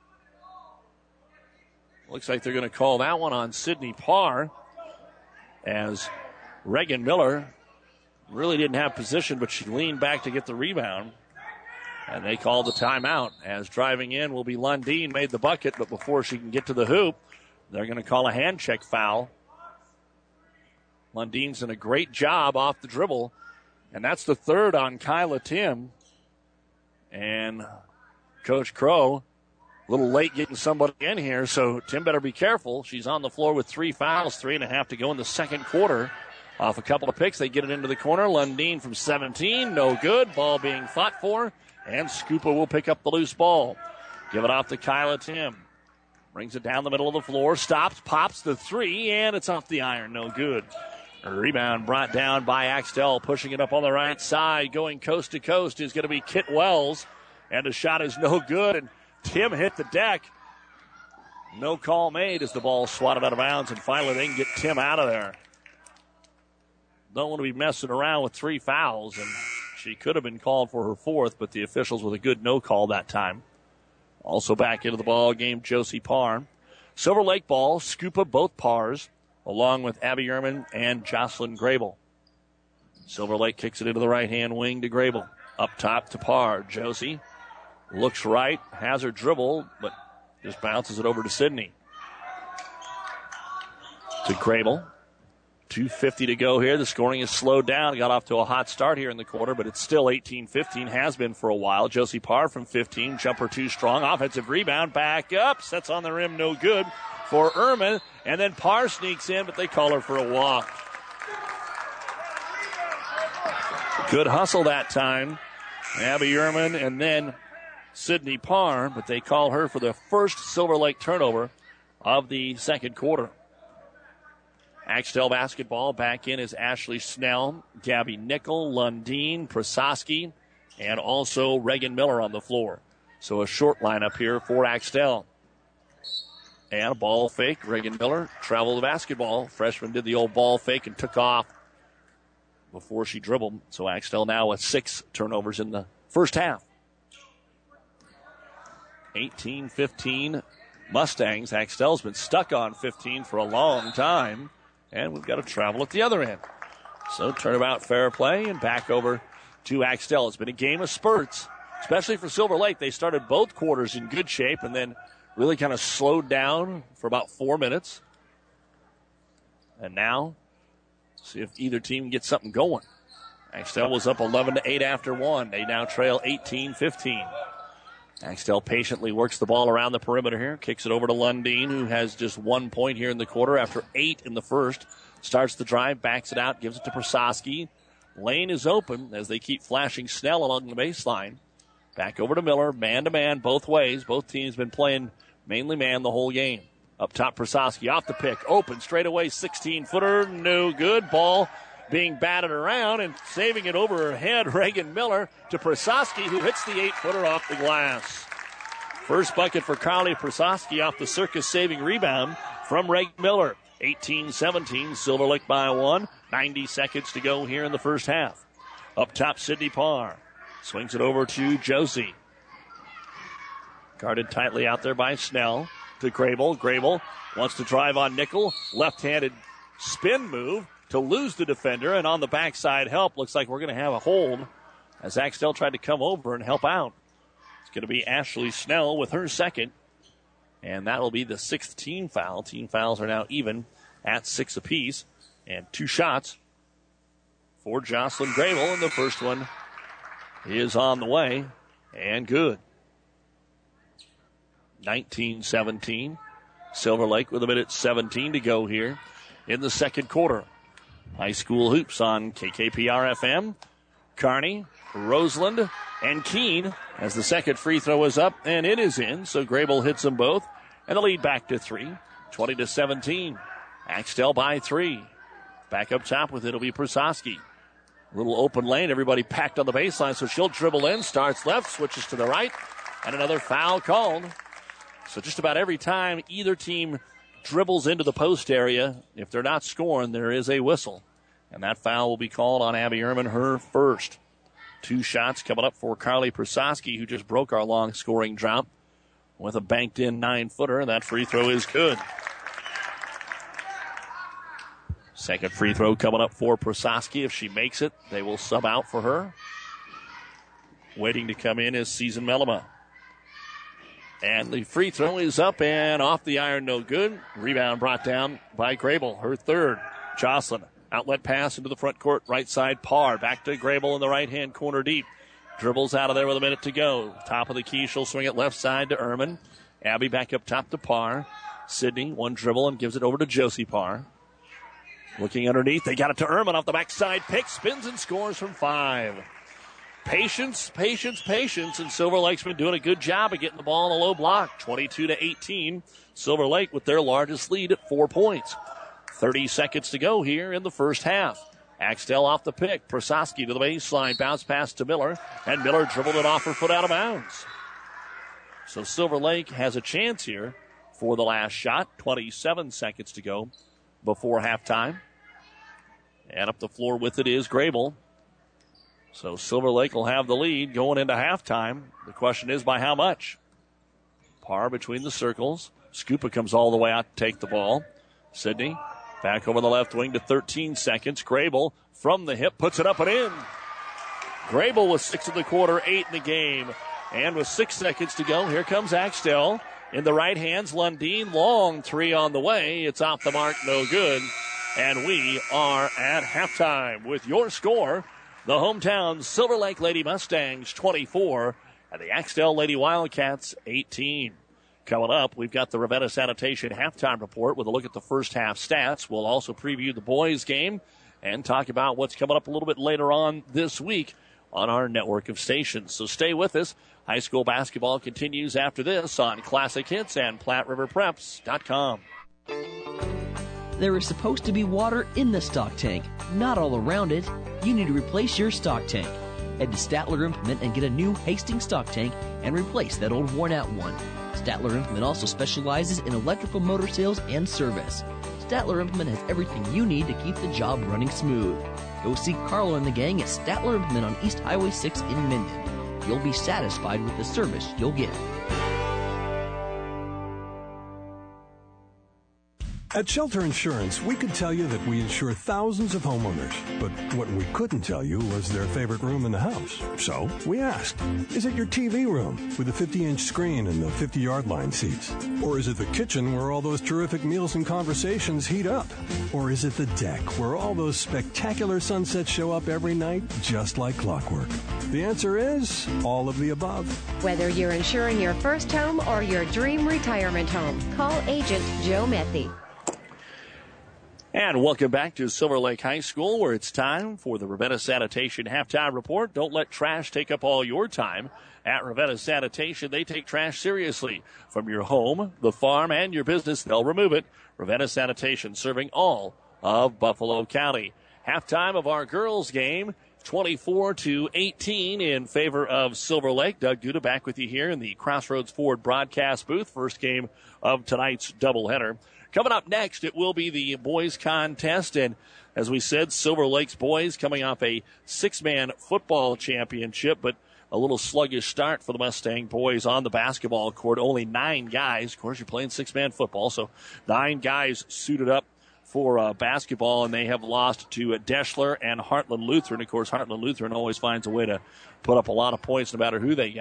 B: Looks like they're going to call that one on Sydney Parr, as Reagan Miller really didn't have position, but she leaned back to get the rebound. And they called the timeout, as driving in will be Lundeen, made the bucket, but before she can get to the hoop, they're going to call a hand check foul. Lundeen's done a great job off the dribble, and that's the third on Kyla Tim. And Coach Crow, a little late getting somebody in here, so Tim better be careful. She's on the floor with three fouls, three and a half to go in the second quarter. Off a couple of picks, they get it into the corner. Lundeen from seventeen, no good. Ball being fought for, and Scupa will pick up the loose ball. Give it off to Kyla Tim. Brings it down the middle of the floor, stops, pops the three, and it's off the iron, no good. A rebound brought down by Axtell, pushing it up on the right side, going coast to coast is going to be Kit Wells, and the shot is no good, and Tim hit the deck. No call made as the ball swatted out of bounds, and finally they can get Tim out of there. Don't want to be messing around with three fouls, and she could have been called for her fourth, but the officials with a good no call that time. Also back into the ball game, Josie Parr. Silver Lake ball, Scupa both Pars, along with Abby Ehrman and Jocelyn Grable. Silver Lake kicks it into the right-hand wing to Grable. Up top to Parr. Josie looks right, has her dribble, but just bounces it over to Sydney. To Grable. two fifty to go here. The scoring is slowed down. Got off to a hot start here in the quarter, but it's still eighteen fifteen. Has been for a while. Josie Parr from fifteen. Jumper too strong. Offensive rebound. Back up. Sets on the rim. No good for Ehrman. And then Parr sneaks in, but they call her for a walk. Good hustle that time. Abby Ehrman and then Sydney Parr, but they call her for the first Silver Lake turnover of the second quarter. Axtell basketball back in is Ashley Snell, Gabby Nickel, Lundeen, Prasowski, and also Reagan Miller on the floor. So a short lineup here for Axtell. And a ball fake. Reagan Miller traveled the basketball. Freshman did the old ball fake and took off before she dribbled. So Axtell now with six turnovers in the first half. eighteen fifteen Mustangs. Axtell's been stuck on fifteen for a long time. And we've got to travel at the other end. So turnabout fair play and back over to Axtell. It's been a game of spurts, especially for Silver Lake. They started both quarters in good shape and then really kind of slowed down for about four minutes. And now, see if either team gets something going. Axtell was up eleven to eight after one. They now trail eighteen fifteen. Axtell patiently works the ball around the perimeter here. Kicks it over to Lundeen, who has just one point here in the quarter after eight in the first. Starts the drive, backs it out, gives it to Prasowski. Lane is open as they keep flashing Snell along the baseline. Back over to Miller, man-to-man both ways. Both teams been playing mainly man the whole game. Up top, Prasowski off the pick. Open, straight away, sixteen-footer, no good. Ball being batted around and saving it over her head, Reagan Miller to Prasowski, who hits the eight-footer off the glass. First bucket for Carly Prasowski off the circus-saving rebound from Reagan Miller. eighteen seventeen, Silver Lake by one. ninety seconds to go here in the first half. Up top, Sydney Parr. Swings it over to Josie. Guarded tightly out there by Snell to Grable. Grable wants to drive on Nickel. Left-handed spin move to lose the defender, and on the backside help, looks like we're going to have a hold as Axtell tried to come over and help out. It's going to be Ashley Snell with her second. And that will be the sixth team foul. Team fouls are now even at six apiece. And two shots for Jocelyn Grable. And the first one is on the way and good. nineteen seventeen. Silver Lake with a minute seventeen to go here in the second quarter. High school hoops on K K P R F M. Kearney, Roseland, and Keene as the second free throw is up, and it is in. So Grable hits them both, and the lead back to three, twenty to seventeen. Axtell by three. Back up top with it will be Prasowski. Little open lane, everybody packed on the baseline, so she'll dribble in, starts left, switches to the right, and another foul called. So just about every time either team dribbles into the post area, if they're not scoring, there is a whistle. And that foul will be called on Abby Ehrman, her first. Two shots coming up for Carly Prasowski, who just broke our long scoring drought with a banked-in nine-footer. That free throw is good. Second free throw coming up for Prasowski. If she makes it, they will sub out for her. Waiting to come in is Season Melima. And the free throw is up and off the iron, no good. Rebound brought down by Grable, her third. Jocelyn, outlet pass into the front court, right side, Parr. Back to Grable in the right-hand corner deep. Dribbles out of there with a minute to go. Top of the key, she'll swing it left side to Ehrman. Abby back up top to Parr. Sydney, one dribble and gives it over to Josie Parr. Looking underneath, they got it to Ehrman off the backside pick, spins and scores from five. Patience, patience, patience, and Silver Lake's been doing a good job of getting the ball in a low block. twenty-two to eighteen. Silver Lake with their largest lead at four points. thirty seconds to go here in the first half. Axtell off the pick. Prasowski to the baseline. Bounce pass to Miller. And Miller dribbled it off her foot out of bounds. So Silver Lake has a chance here for the last shot. twenty-seven seconds to go before halftime. And up the floor with it is Grable. So Silver Lake will have the lead going into halftime. The question is by how much? Parr between the circles. Scupa comes all the way out to take the ball. Sydney back over the left wing to thirteen seconds. Grable from the hip puts it up and in. Grable with six in the quarter, eight in the game. And with six seconds to go, here comes Axtell. In the right hands, Lundeen. Long three on the way. It's off the mark, no good. And we are at halftime with your score. The hometown Silver Lake Lady Mustangs twenty-four and the Axtell Lady Wildcats eighteen. Coming up, we've got the Ravenna Sanitation halftime report with a look at the first half stats. We'll also preview the boys game and talk about what's coming up a little bit later on this week on our network of stations. So stay with us. High school basketball continues after this on Classic Hits and Platte River Preps dot com.
K: There is supposed to be water in the stock tank, not all around it. You need to replace your stock tank. Head to Statler Implement and get a new Hastings stock tank and replace that old worn-out one. Statler Implement also specializes in electrical motor sales and service. Statler Implement has everything you need to keep the job running smooth. Go see Carlo and the gang at Statler Implement on East Highway six in Minden. You'll be satisfied with the service you'll get.
L: At Shelter Insurance, we could tell you that we insure thousands of homeowners, but what we couldn't tell you was their favorite room in the house. So we asked, is it your T V room with the fifty-inch screen and the fifty-yard line seats? Or is it the kitchen where all those terrific meals and conversations heat up? Or is it the deck where all those spectacular sunsets show up every night just like clockwork? The answer is all of the above.
M: Whether you're insuring your first home or your dream retirement home, call Agent Joe Methy.
B: And welcome back to Silver Lake High School, where it's time for the Ravenna Sanitation halftime report. Don't let trash take up all your time. At Ravenna Sanitation, they take trash seriously. From your home, the farm, and your business, they'll remove it. Ravenna Sanitation, serving all of Buffalo County. Halftime of our girls' game, twenty-four to eighteen in favor of Silver Lake. Doug Duda back with you here in the Crossroads Ford broadcast booth. First game of tonight's doubleheader. Coming up next, it will be the boys contest. And as we said, Silver Lake's boys coming off a six-man football championship, but a little sluggish start for the Mustang boys on the basketball court. Only nine guys. Of course, you're playing six-man football, so nine guys suited up for uh, basketball, and they have lost to uh, Deschler and Heartland Lutheran. Of course, Heartland Lutheran always finds a way to put up a lot of points no matter who they got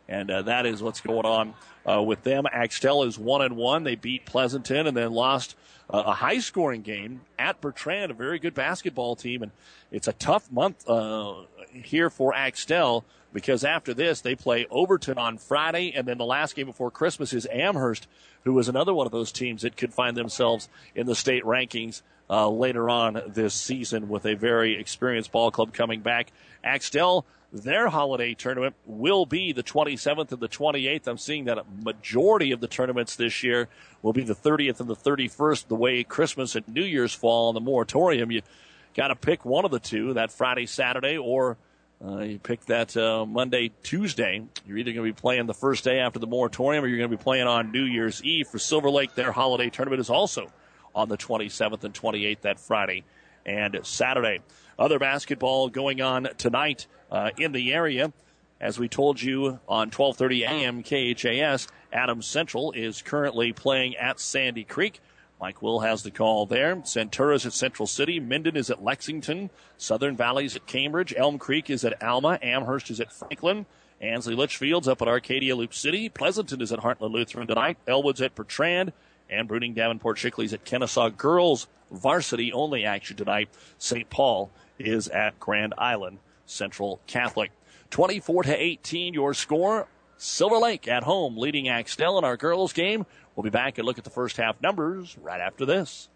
B: And uh, that is what's going on uh, with them. Axtell is one and one. They beat Pleasanton and then lost uh, a high-scoring game at Bertrand, a very good basketball team. And it's a tough month uh, here for Axtell because after this they play Overton on Friday, and then the last game before Christmas is Amherst, who is another one of those teams that could find themselves in the state rankings uh, later on this season with a very experienced ball club coming back. Axtell, their holiday tournament will be the twenty-seventh and the twenty-eighth. I'm seeing that a majority of the tournaments this year will be the thirtieth and the thirty-first. The way Christmas and New Year's fall on the moratorium, you got to pick one of the two, that Friday, Saturday, or uh, you pick that uh, Monday, Tuesday. You're either going to be playing the first day after the moratorium or you're going to be playing on New Year's Eve. For Silver Lake, their holiday tournament is also on the twenty-seventh and twenty-eighth, that Friday and Saturday. Other basketball going on tonight Uh, in the area. As we told you on twelve thirty a.m. K H A S, Adams Central is currently playing at Sandy Creek. Mike Will has the call there. Centura's at Central City. Minden is at Lexington. Southern Valley's at Cambridge. Elm Creek is at Alma. Amherst is at Franklin. Ansley Litchfield's up at Arcadia Loop City. Pleasanton is at Heartland Lutheran tonight. Elwood's at Bertrand. And Bruning Davenport Shickley's at Kennesaw. Girls varsity only action tonight. Saint Paul is at Grand Island Central Catholic. twenty-four to eighteen your score. Silver Lake at home leading Axtell in our girls game. We'll be back and look at the first half numbers right after this.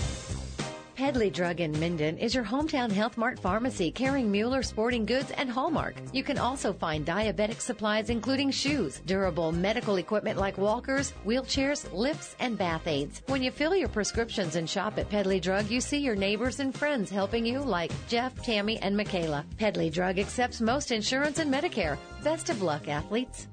G: Pedley Drug in Minden is your hometown Health Mart pharmacy carrying Mueller Sporting Goods and Hallmark. You can also find diabetic supplies including shoes, durable medical equipment like walkers, wheelchairs, lifts, and bath aids. When you fill your prescriptions and shop at Pedley Drug, you see your neighbors and friends helping you like Jeff, Tammy, and Michaela. Pedley Drug accepts most insurance and Medicare. Best of luck, athletes.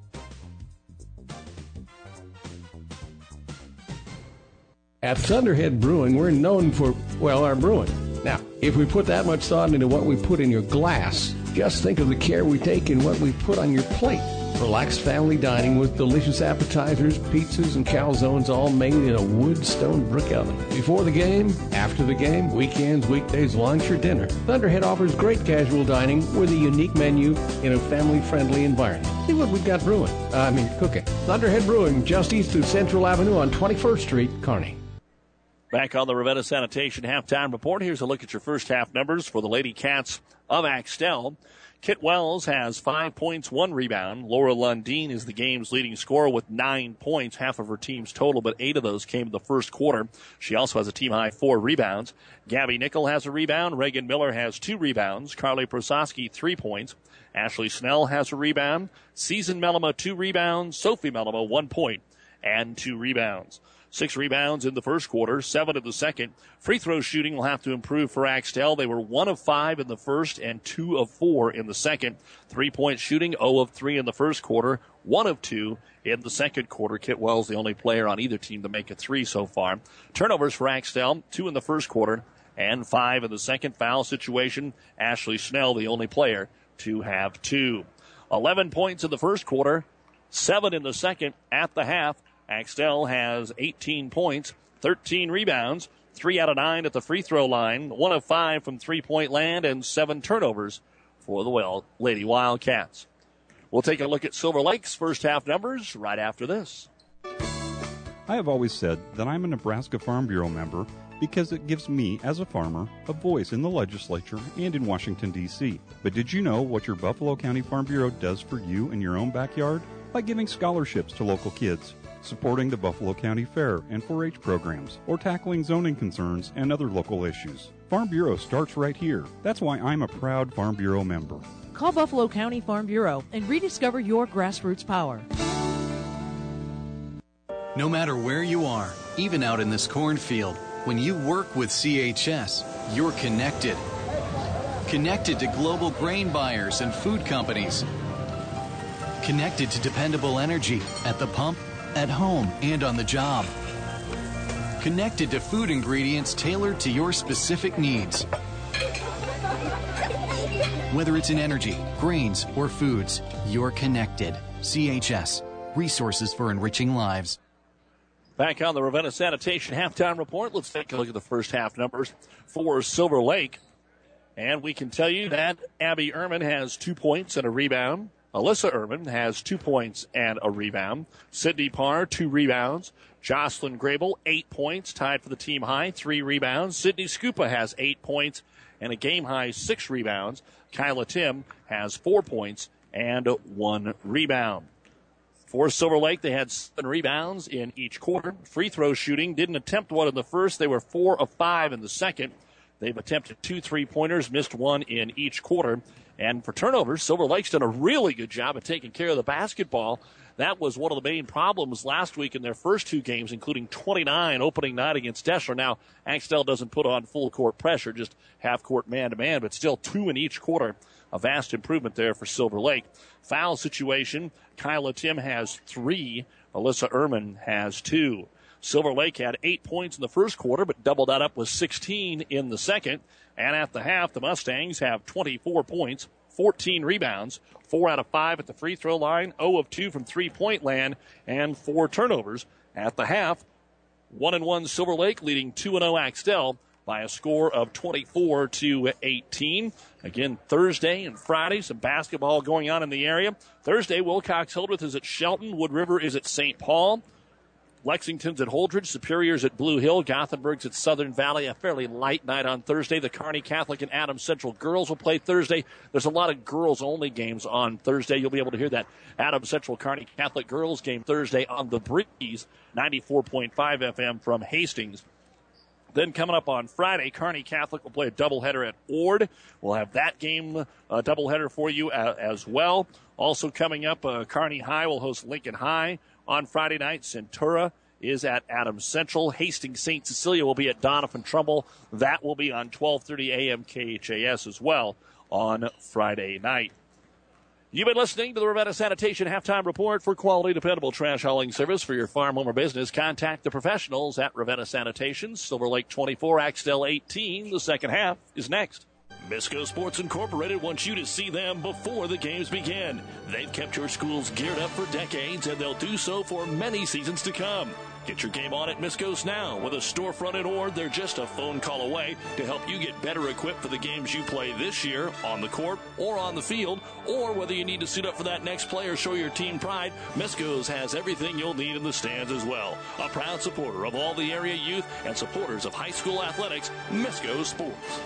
N: At Thunderhead Brewing, we're known for, well, our brewing. Now, if we put that much thought into what we put in your glass, just think of the care we take in what we put on your plate. Relaxed family dining with delicious appetizers, pizzas, and calzones all made in a wood stone brick oven. Before the game, after the game, weekends, weekdays, lunch, or dinner, Thunderhead offers great casual dining with a unique menu in a family-friendly environment. See what we've got brewing. Uh, I mean, cooking. Thunderhead Brewing, just east of Central Avenue on twenty-first Street, Kearney.
B: Back on the Ravenna Sanitation halftime report. Here's a look at your first half numbers for the Lady Cats of Axtell. Kit Wells has five points, one rebound. Laura Lundeen is the game's leading scorer with nine points, half of her team's total, but eight of those came in the first quarter. She also has a team-high four rebounds. Gabby Nickel has a rebound. Reagan Miller has two rebounds. Carly Prososki, three points. Ashley Snell has a rebound. Season Mellema, two rebounds. Sophie Mellema, one point and two rebounds. Six rebounds in the first quarter, seven in the second. Free throw shooting will have to improve for Axtell. They were one of five in the first and two of four in the second. Three-point shooting, zero of three in the first quarter, one of two in the second quarter. Kit Wells, the only player on either team to make a three so far. Turnovers for Axtell, two in the first quarter and five in the second. Foul situation, Ashley Snell, the only player to have two. eleven points in the first quarter, seven in the second at the half. Axtell has eighteen points, thirteen rebounds, three out of nine at the free throw line, one of five from three-point land, and seven turnovers for the well, Lady Wildcats. We'll take a look at Silver Lake's first half numbers right after this.
O: I have always said that I'm a Nebraska Farm Bureau member because it gives me, as a farmer, a voice in the legislature and in Washington, D C But did you know what your Buffalo County Farm Bureau does for you in your own backyard? By giving scholarships to local kids, supporting the Buffalo County Fair and four H programs, or tackling zoning concerns and other local issues. Farm Bureau starts right here. That's why I'm a proud Farm Bureau member.
P: Call Buffalo County Farm Bureau and rediscover your grassroots power.
E: No matter where you are, even out in this cornfield, when you work with C H S, you're connected. Connected to global grain buyers and food companies. Connected to dependable energy at the pump, at home, and on the job. Connected to food ingredients tailored to your specific needs. Whether it's in energy, grains, or foods, you're connected. C H S, resources for enriching lives.
B: Back on the Ravenna Sanitation halftime report, let's take a look at the first half numbers for Silver Lake. And we can tell you that Abby Ehrman has two points and a rebound. Alyssa Erman has two points and a rebound. Sydney Parr, two rebounds. Jocelyn Grable, eight points, tied for the team high, three rebounds. Sydney Scupa has eight points and a game-high six rebounds. Kyla Tim has four points and one rebound. For Silver Lake, they had seven rebounds in each quarter. Free throw shooting, didn't attempt one in the first. They were four of five in the second. They've attempted two three-pointers, missed one in each quarter. And for turnovers, Silver Lake's done a really good job of taking care of the basketball. That was one of the main problems last week in their first two games, including twenty-nine opening night against Deshler. Now, Axtell doesn't put on full court pressure, just half court man-to-man, but still two in each quarter. A vast improvement there for Silver Lake. Foul situation, Kyla Tim has three. Alyssa Erman has two. Silver Lake had eight points in the first quarter, but doubled that up with sixteen in the second. And at the half, the Mustangs have twenty-four points, fourteen rebounds, four out of five at the free throw line, zero of two from three-point land, and four turnovers. At the half, one and one Silver Lake leading two and oh Axtell by a score of twenty-four to eighteen. Again, Thursday and Friday, some basketball going on in the area. Thursday, Wilcox-Hildreth is at Shelton. Wood River is at Saint Paul. Lexington's at Holdridge, Superior's at Blue Hill, Gothenburg's at Southern Valley. A fairly light night on Thursday. The Kearney Catholic and Adams Central girls will play Thursday. There's a lot of girls-only games on Thursday. You'll be able to hear that Adams Central Kearney Catholic girls game Thursday on the Breeze, ninety-four point five F M from Hastings. Then coming up on Friday, Kearney Catholic will play a doubleheader at Ord. We'll have that game uh, doubleheader for you uh, as well. Also coming up, uh, Kearney High will host Lincoln High. On Friday night, Centura is at Adams Central. Hastings Saint Cecilia will be at Donovan Trumbull. That will be on twelve thirty a.m. K H A S as well on Friday night. You've been listening to the Ravenna Sanitation Halftime Report. For quality, dependable trash hauling service for your farm, home, or business, contact the professionals at Ravenna Sanitation. Silver Lake twenty-four, Axtell eighteen. The second half is next.
Q: Misco Sports Incorporated wants you to see them before the games begin. They've kept your schools geared up for decades, and they'll do so for many seasons to come. Get your game on at Misco's now. With a storefront in Ord, they're just a phone call away to help you get better equipped for the games you play this year on the court or on the field, or whether you need to suit up for that next play or show your team pride. Misco's has everything you'll need in the stands as well. A proud supporter of all the area youth and supporters of high school athletics, Misco Sports.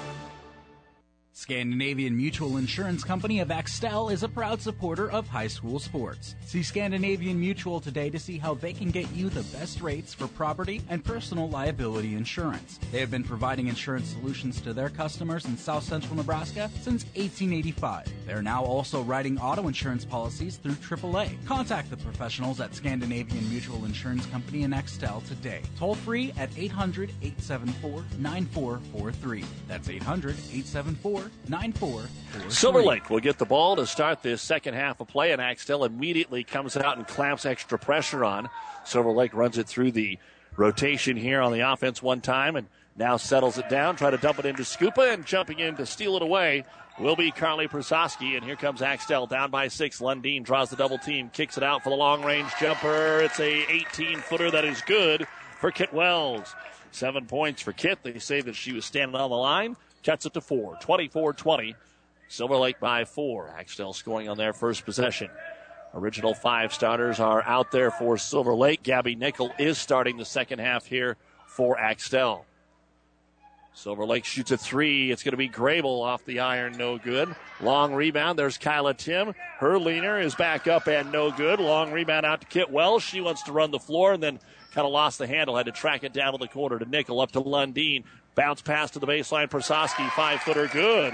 F: Scandinavian Mutual Insurance Company of Axtell is a proud supporter of high school sports. See Scandinavian Mutual today to see how they can get you the best rates for property and personal liability insurance. They have been providing insurance solutions to their customers in south central Nebraska since eighteen eighty-five. They are now also writing auto insurance policies through triple A. Contact the professionals at Scandinavian Mutual Insurance Company in Axtell today. Toll free at eight hundred, eight seven four, nine four four three. That's eight hundred, eight seven four, nine four four three.
B: Silver Lake will get the ball to start this second half of play, and Axtell immediately comes out and clamps extra pressure on. Silver Lake runs it through the rotation here on the offense one time and now settles it down, try to dump it into Scupa, and jumping in to steal it away will be Carly Prasowski. And here comes Axtell down by six. Lundeen draws the double team, kicks it out for the long-range jumper. It's a eighteen-footer that is good for Kit Wells. Seven points for Kit. They say that she was standing on the line. Cuts it to four. twenty-four twenty. Silver Lake by four. Axtell scoring on their first possession. Original five starters are out there for Silver Lake. Gabby Nickel is starting the second half here for Axtell. Silver Lake shoots a three. It's going to be Grable off the iron. No good. Long rebound. There's Kyla Tim. Her leaner is back up and no good. Long rebound out to Kit Wells. She wants to run the floor and then kind of lost the handle. Had to track it down to the corner to Nickel. Up to Lundeen. Bounce pass to the baseline. Prasowski, five-footer, good.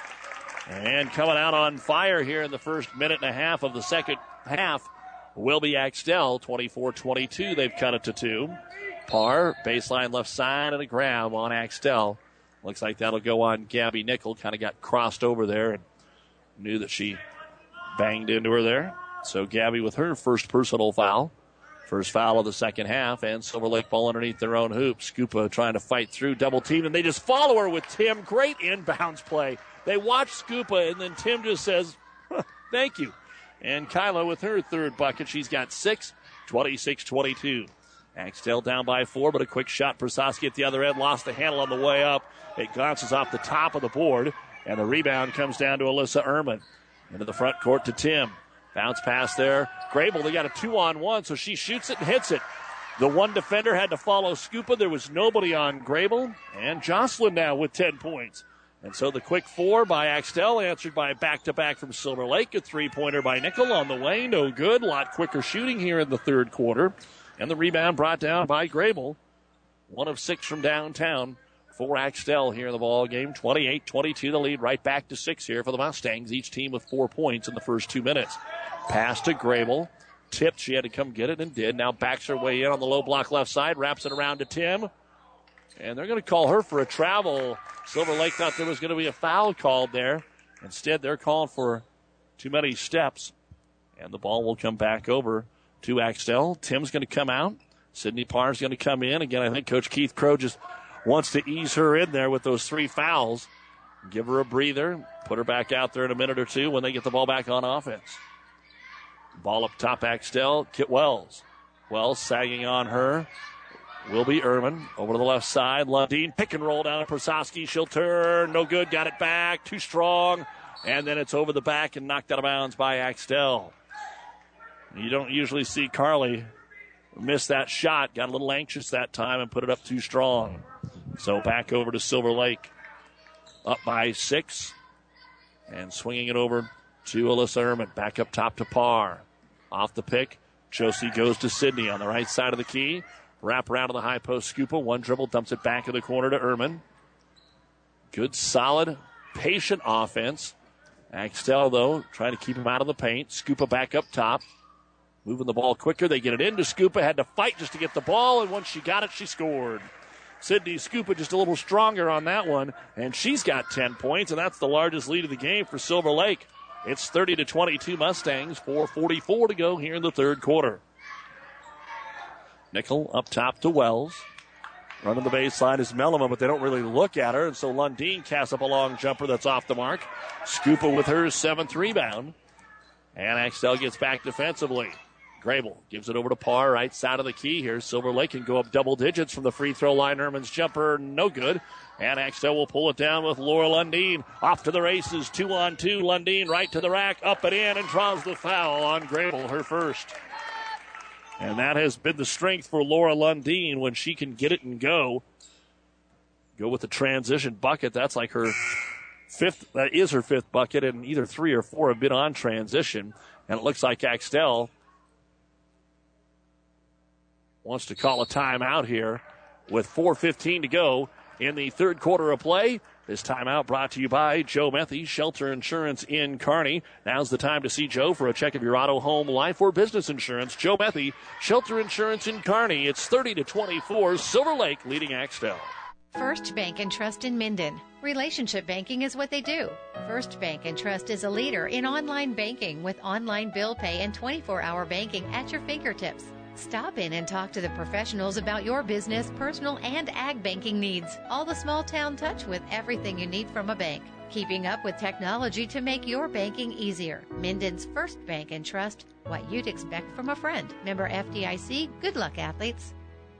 B: And coming out on fire here in the first minute and a half of the second half will be Axtell, twenty-four twenty-two. They've cut it to two. Parr, baseline left side, and a grab on Axtell. Looks like that'll go on Gabby Nickel. Kind of got crossed over there and knew that she banged into her there. So Gabby with her first personal foul. First foul of the second half, and Silver Lake ball underneath their own hoop. Scupa trying to fight through, double team, and they just follow her with Tim. Great inbounds play. They watch Scupa, and then Tim just says, thank you. And Kyla with her third bucket. She's got six, twenty-six twenty-two. Axtell down by four, but a quick shot. Prasowski at the other end, lost the handle on the way up. It bounces off the top of the board, and the rebound comes down to Alyssa Erman. Into the front court to Tim. Bounce pass there. Grable, they got a two-on-one, so she shoots it and hits it. The one defender had to follow Scupa. There was nobody on Grable. And Jocelyn now with ten points. And so the quick four by Axtell, answered by a back-to-back from Silver Lake. A three-pointer by Nickel on the way. No good. A lot quicker shooting here in the third quarter. And the rebound brought down by Grable. One of six from downtown for Axtell here in the ball game. twenty-eight twenty-two, the lead right back to six here for the Mustangs. Each team with four points in the first two minutes. Pass to Grable. Tipped. She had to come get it and did. Now backs her way in on the low block left side. Wraps it around to Tim. And they're going to call her for a travel. Silver Lake thought there was going to be a foul called there. Instead, they're calling for too many steps. And the ball will come back over to Axtell. Tim's going to come out. Sydney Parr's going to come in. Again, I think Coach Keith Crow just wants to ease her in there with those three fouls. Give her a breather. Put her back out there in a minute or two when they get the ball back on offense. Ball up top, Axtell. Kit Wells. Wells sagging on her. Will be Ehrman. Over to the left side. Lundeen pick and roll down to Prososki. She'll turn. No good. Got it back. Too strong. And then it's over the back and knocked out of bounds by Axtell. You don't usually see Carly miss that shot. Got a little anxious that time and put it up too strong. So back over to Silver Lake. Up by six. And swinging it over to Alyssa Ehrman. Back up top to Parr. Off the pick. Josie goes to Sydney on the right side of the key. Wrap around to the high post. Scupa. One dribble. Dumps it back in the corner to Ehrman. Good, solid, patient offense. Axtell, though, trying to keep him out of the paint. Scupa back up top. Moving the ball quicker. They get it into Scupa. Had to fight just to get the ball, and once she got it, she scored. Sydney Scupa just a little stronger on that one, and she's got ten points, and that's the largest lead of the game for Silver Lake. It's thirty to twenty-two Mustangs. four forty-four to go here in the third quarter. Nickel up top to Wells. Running the baseline is Mellema, but they don't really look at her, and so Lundeen casts up a long jumper that's off the mark. Scupa with her seventh rebound. And Axtell gets back defensively. Grable gives it over to Parr, right side of the key here. Silver Lake can go up double digits from the free throw line. Ehrman's jumper, no good. And Axtell will pull it down with Laura Lundeen. Off to the races, two on two. Lundeen right to the rack, up and in, and draws the foul on Grable, her first. And that has been the strength for Laura Lundeen when she can get it and go. Go with the transition bucket. That's like her fifth, that is her fifth bucket, and either three or four have been on transition. And it looks like Axtell wants to call a timeout here with four fifteen to go in the third quarter of play. This timeout brought to you by Joe Methy, Shelter Insurance in Kearney. Now's the time to see Joe for a check of your auto, home, life, or business insurance. Joe Methy, Shelter Insurance in Kearney. It's thirty to twenty-four. Silver Lake leading Axtell.
G: First Bank and Trust in Minden. Relationship banking is what they do. First Bank and Trust is a leader in online banking with online bill pay and twenty-four hour banking at your fingertips. Stop in and talk to the professionals about your business, personal, and ag banking needs. All the small town touch with everything you need from a bank. Keeping up with technology to make your banking easier. Minden's First Bank and Trust. What you'd expect from a friend. Member F D I C. Good luck, athletes.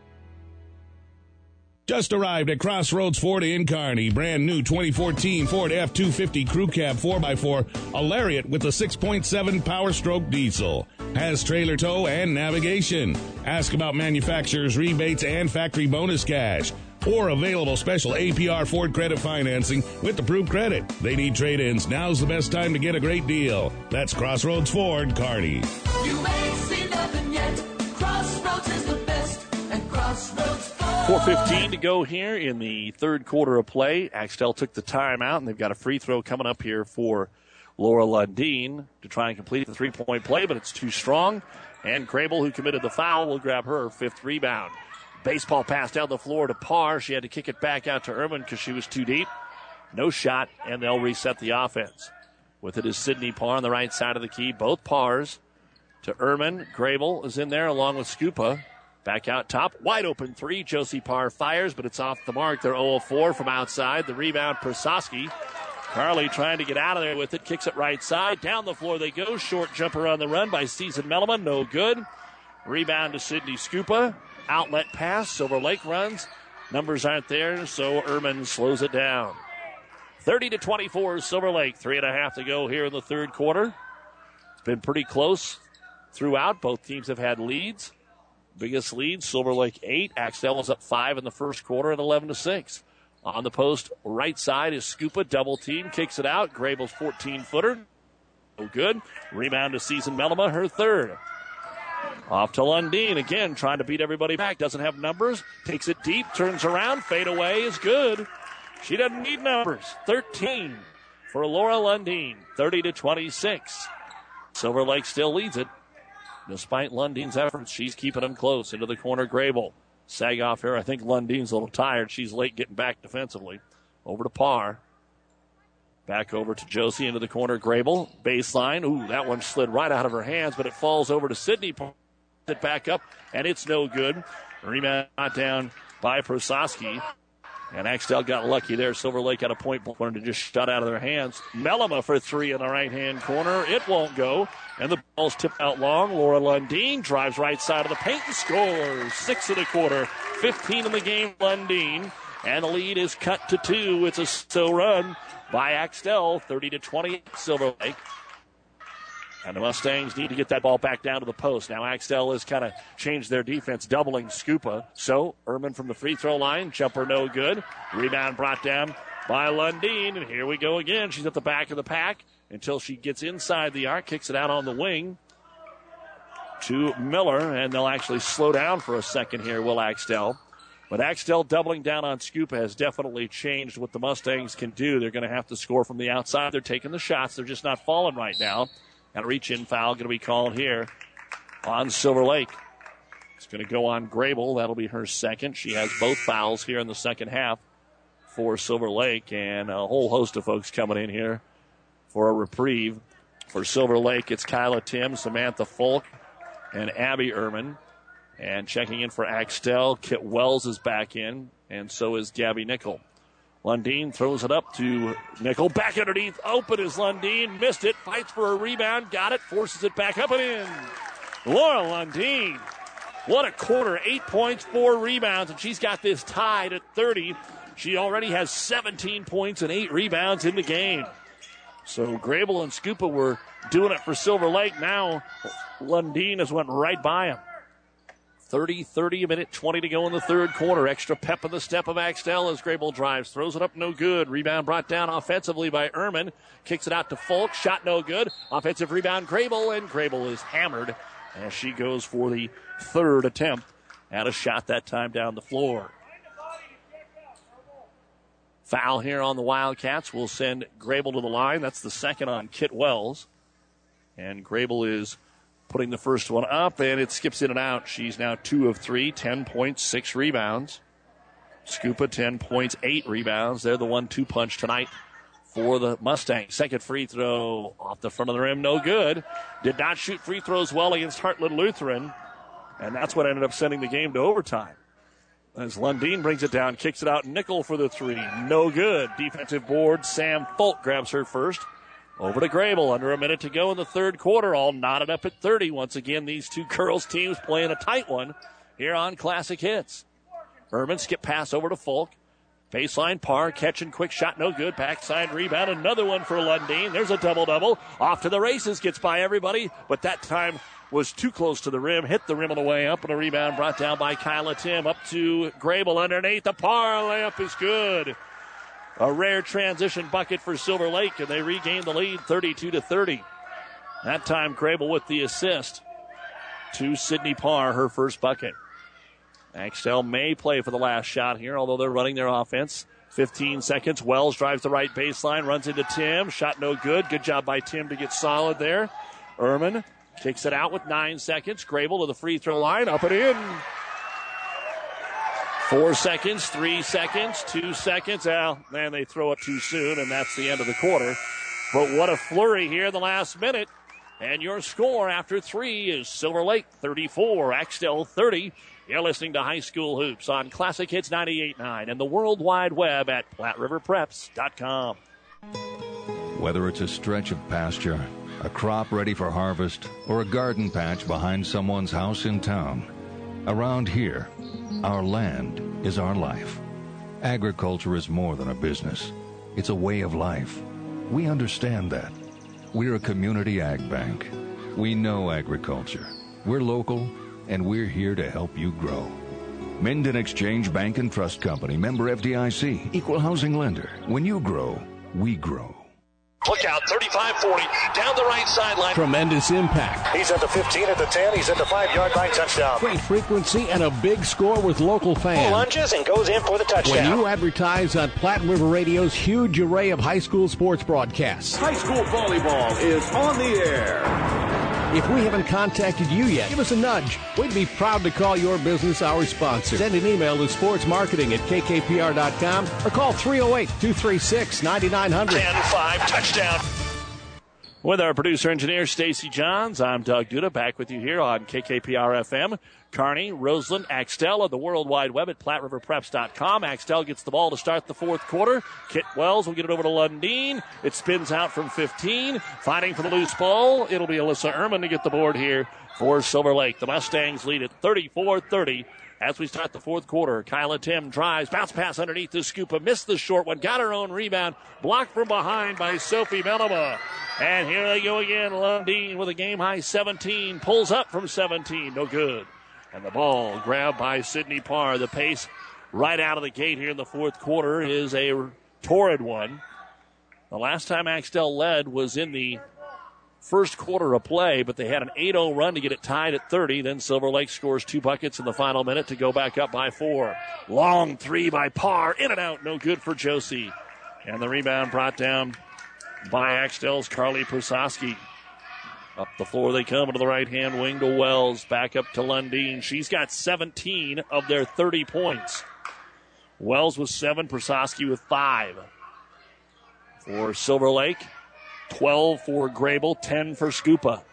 R: Just arrived at Crossroads Ford in Kearney. Brand new twenty fourteen Ford F two fifty Crew Cab four by four, a Lariat with a six point seven Power Stroke diesel. Has trailer tow and navigation. Ask about manufacturer's rebates and factory bonus cash. Or available special A P R Ford credit financing with approved credit. They need trade-ins. Now's the best time to get a great deal. That's Crossroads Ford, Kearney.
D: You ain't seen nothing yet. Crossroads is the best, and Crossroads Ford.
B: four fifteen to go here in the third quarter of play. Axtell took the timeout, and they've got a free throw coming up here for Laura Lundeen to try and complete the three-point play, but it's too strong. And Grable, who committed the foul, will grab her fifth rebound. Baseball pass down the floor to Parr. She had to kick it back out to Ehrman because she was too deep. No shot, and they'll reset the offense. With it is Sydney Parr on the right side of the key. Both Parrs to Ehrman. Grable is in there along with Scupa. Back out top. Wide open three. Josie Parr fires, but it's off the mark. They're oh of four from outside. The rebound, Prososki. Carly trying to get out of there with it. Kicks it right side. Down the floor they go. Short jumper on the run by Season Mellema. No good. Rebound to Sydney Scupa. Outlet pass. Silver Lake runs. Numbers aren't there, so Ehrman slows it down. thirty to twenty-four, Silver Lake. Three and a half to go here in the third quarter. been pretty close throughout. Both teams have had leads. Biggest lead, Silver Lake eight. Axtell was up five in the first quarter at eleven to six. On the post right side is Scupa, double team, kicks it out. Grable's fourteen-footer. No good. Rebound to Season Melima, her third. Off to Lundeen, again, trying to beat everybody back. Doesn't have numbers. Takes it deep, turns around, fade away is good. She doesn't need numbers. thirteen for Laura Lundeen, thirty to twenty-six. Silver Lake still leads it. Despite Lundeen's efforts, she's keeping them close. Into the corner, Grable. Sag off here. I think Lundeen's a little tired. She's late getting back defensively. Over to Parr. Back over to Josie. Into the corner, Grable. Baseline. Ooh, that one slid right out of her hands, but it falls over to Sydney. It back up, and it's no good. Rebound not down by Prososki. And Axtell got lucky there. Silver Lake had a point wanted to just shut out of their hands. Melima for three in the right-hand corner. It won't go. And the ball's tipped out long. Laura Lundeen drives right side of the paint and scores. Six in the quarter. fifteen in the game, Lundeen. And the lead is cut to two. It's a still run by Axtell. thirty to twenty, Silver Lake. And the Mustangs need to get that ball back down to the post. Now Axtell has kind of changed their defense, doubling Scupa. So Ehrman from the free throw line. Jumper no good. Rebound brought down by Lundeen. And here we go again. She's at the back of the pack until she gets inside the arc. Kicks it out on the wing to Miller. And they'll actually slow down for a second here, will Axtell. But Axtell doubling down on Scupa has definitely changed what the Mustangs can do. They're going to have to score from the outside. They're taking the shots. They're just not falling right now. And a reach-in foul going to be called here on Silver Lake. It's going to go on Grable. That'll be her second. She has both fouls here in the second half for Silver Lake. And a whole host of folks coming in here for a reprieve. For Silver Lake, it's Kyla Tim, Samantha Folk, and Abby Ehrman. And checking in for Axtell, Kit Wells is back in, and so is Gabby Nickel. Lundeen throws it up to Nickel. Back underneath. Open is Lundeen. Missed it. Fights for a rebound. Got it. Forces it back up and in. Laura Lundeen. What a quarter. Eight points, four rebounds, and she's got this tied at thirty. She already has seventeen points and eight rebounds in the game. So Grable and Scupa were doing it for Silver Lake. Now Lundeen has went right by him. thirty thirty, a minute twenty to go in the third quarter. Extra pep in the step of Axtell as Grable drives. Throws it up, no good. Rebound brought down offensively by Ehrman. Kicks it out to Folk. Shot no good. Offensive rebound, Grable, and Grable is hammered as she goes for the third attempt at a shot that time down the floor. Foul here on the Wildcats will send Grable to the line. That's the second on Kit Wells. And Grable is putting the first one up, and it skips in and out. She's now two of three, ten points, six rebounds. Scupa, ten points, eight rebounds. They're the one two punch tonight for the Mustangs. Second free throw off the front of the rim, no good. Did not shoot free throws well against Heartland Lutheran, and that's what ended up sending the game to overtime. As Lundeen brings it down, kicks it out, Nickel for the three, no good. Defensive board, Sam Folk grabs her first. Over to Grable, under a minute to go in the third quarter, all knotted up at thirty. Once again, these two girls' teams playing a tight one here on Classic Hits. Ehrman skip pass over to Folk. Baseline, Parr, catching, quick shot, no good. Backside rebound, another one for Lundeen. There's a double-double. Off to the races, gets by everybody, but that time was too close to the rim. Hit the rim on the way up, and a rebound brought down by Kyla Tim. Up to Grable underneath. The Parr layup is good. A rare transition bucket for Silver Lake, and they regain the lead thirty-two to thirty. That time, Grable with the assist to Sydney Parr, her first bucket. Axtell may play for the last shot here, although they're running their offense. fifteen seconds. Wells drives the right baseline, runs into Tim. Shot no good. Good job by Tim to get solid there. Ehrman kicks it out with nine seconds. Grable to the free throw line, up and in. Four seconds, three seconds, two seconds. Well, man, they throw it too soon, and that's the end of the quarter. But what a flurry here in the last minute. And your score after three is Silver Lake thirty-four, Axtell thirty. You're listening to High School Hoops on Classic Hits ninety-eight point nine and the World Wide Web at Platte River Preps dot com.
I: Whether it's a stretch of pasture, a crop ready for harvest, or a garden patch behind someone's house in town, around here, our land is our life. Agriculture is more than a business. It's a way of life. We understand that. We're a community ag bank, We know agriculture. We're local, and we're here to help you grow. Minden Exchange Bank and Trust Company, member F D I C, equal housing lender. When you grow, we grow.
Q: Look out, thirty-five forty, down the right sideline.
N: Tremendous impact.
S: He's at the fifteen, at the ten, he's at the five-yard line, touchdown.
N: Great frequency and a big score with local fans.
S: Lunges and goes in for the touchdown.
N: When you advertise on Platte River Radio's huge array of high school sports broadcasts.
T: High school volleyball is on the air.
N: If we haven't contacted you yet, give us a nudge. We'd be proud to call your business our sponsor. Send an email to sportsmarketing at k k p r dot com or call three oh eight, two three six, nine nine hundred.
Q: ten five, touchdown.
B: With our producer engineer Stacy Johns, I'm Doug Duda, back with you here on K K P R F M. Kearney, Roseland, Axtell on the World Wide Web at platte river preps dot com. Axtell gets the ball to start the fourth quarter. Kit Wells will get it over to Lundeen. It spins out from fifteen. Fighting for the loose ball. It'll be Alyssa Ehrman to get the board here for Silver Lake. The Mustangs lead at thirty-four thirty. As we start the fourth quarter, Kyla Tim drives, bounce pass underneath the Scupa, missed the short one, got her own rebound, blocked from behind by Sophie Melima. And here they go again, Lundeen with a game-high seventeen, pulls up from seventeen, no good. And the ball grabbed by Sydney Parr. The pace right out of the gate here in the fourth quarter is a torrid one. The last time Axtell led was in the first quarter of play, but they had an eight oh run to get it tied at thirty. Then Silver Lake scores two buckets in the final minute to go back up by four. Long three by Parr. In and out. No good for Josie. And the rebound brought down by Axtell's Carly Prasowski. Up the floor they come into the right-hand wing to Wells. Back up to Lundeen. She's got seventeen of their thirty points. Wells with seven, Prasowski with five. For Silver Lake, twelve for Grable, ten for Scupa.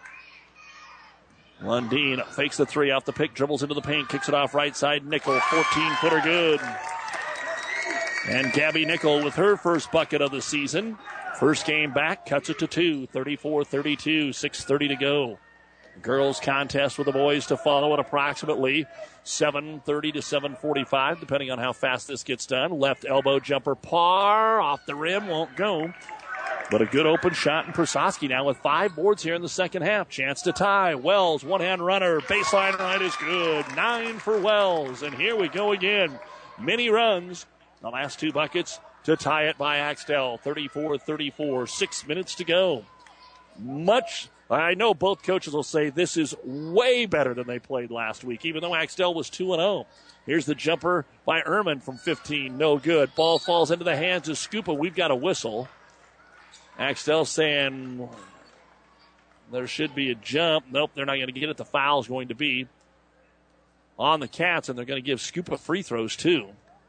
B: Lundeen fakes the three off the pick, dribbles into the paint, kicks it off right side. Nickel, fourteen-footer good. And Gabby Nickel with her first bucket of the season. First game back, cuts it to two, thirty-four thirty-two, six thirty to go. Girls contest with the boys to follow at approximately seven thirty to seven forty-five, depending on how fast this gets done. Left elbow jumper, Parr, off the rim, won't go. But a good open shot, and Prasowski now with five boards here in the second half. Chance to tie. Wells, one-hand runner, baseline right is good. Nine for Wells, and here we go again. Many runs, the last two buckets to tie it by Axtell, thirty-four thirty-four, six minutes to go. Much, I know both coaches will say this is way better than they played last week, even though Axtell was two and oh. Here's the jumper by Ehrman from fifteen, no good. Ball falls into the hands of Scupa. We've got a whistle. Axtell saying there should be a jump. Nope, they're not going to get it. The foul's going to be on the Cats, and they're going to give Scupa free throws too.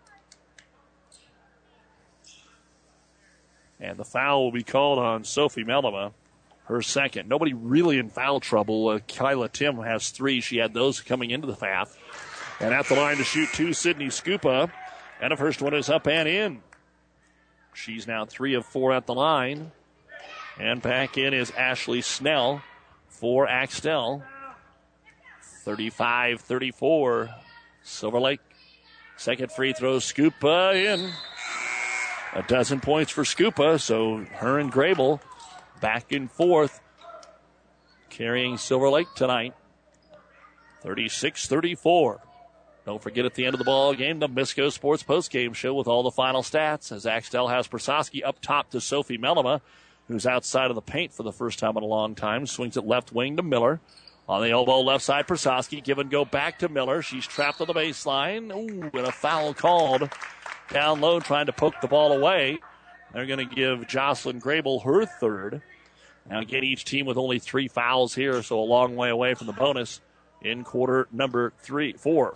B: And the foul will be called on Sophie Melima, her second. Nobody really in foul trouble. Uh, Kyla Tim has three. She had those coming into the half. And at the line to shoot two, Sydney Scupa. And the first one is up and in. She's now three of four at the line. And back in is Ashley Snell for Axtell. thirty-five thirty-four. Silver Lake. Second free throw, Scupa in. A dozen points for Scupa, so her and Grable back and forth carrying Silver Lake tonight. thirty-six thirty-four. Don't forget at the end of the ball game, the Misco Sports postgame show with all the final stats as Axtell has Prasowski up top to Sophie Melima, who's outside of the paint for the first time in a long time. Swings it left wing to Miller. On the elbow left side, Prasowski. Give and go back to Miller. She's trapped on the baseline. Ooh, and a foul called. Down low trying to poke the ball away. They're going to give Jocelyn Grable her third. Now again, each team with only three fouls here, so a long way away from the bonus in quarter number three, four.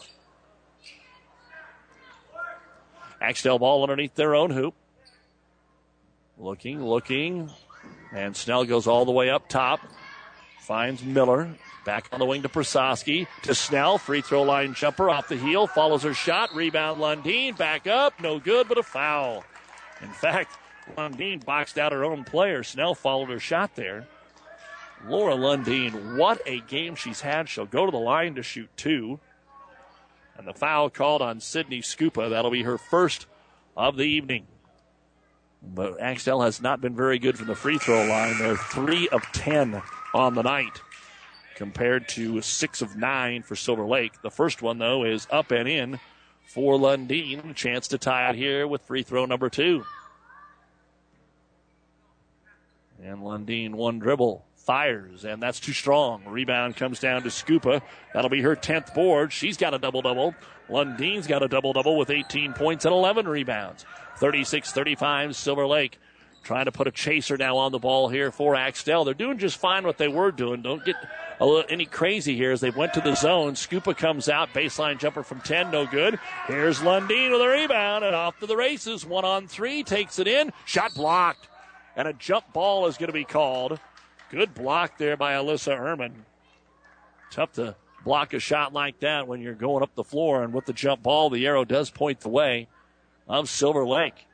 B: Axtell ball underneath their own hoop. Looking, looking. And Snell goes all the way up top. Finds Miller. Back on the wing to Prasowski. To Snell. Free throw line jumper off the heel. Follows her shot. Rebound Lundeen. Back up. No good, but a foul. In fact, Lundeen boxed out her own player. Snell followed her shot there. Laura Lundeen, what a game she's had. She'll go to the line to shoot two. And the foul called on Sydney Scupa. That'll be her first of the evening. But Axtell has not been very good from the free throw line. They're three of ten on the night. compared to six of nine for Silver Lake. The first one, though, is up and in for Lundin. A chance to tie it here with free throw number two. And Lundin, one dribble, fires, and that's too strong. Rebound comes down to Scupa. That'll be her tenth board. She's got a double-double. Lundin's got a double-double with eighteen points and eleven rebounds. thirty-six thirty-five, Silver Lake. Trying to put a chaser now on the ball here for Axtell. They're doing just fine what they were doing. Don't get a little, any crazy here as they went to the zone. Scupa comes out. Baseline jumper from ten. No good. Here's Lundin with a rebound and off to the races. One on three. Takes it in. Shot blocked. And a jump ball is going to be called. Good block there by Alyssa Ehrman. Tough to block a shot like that when you're going up the floor. And with the jump ball, the arrow does point the way of Silver Lake.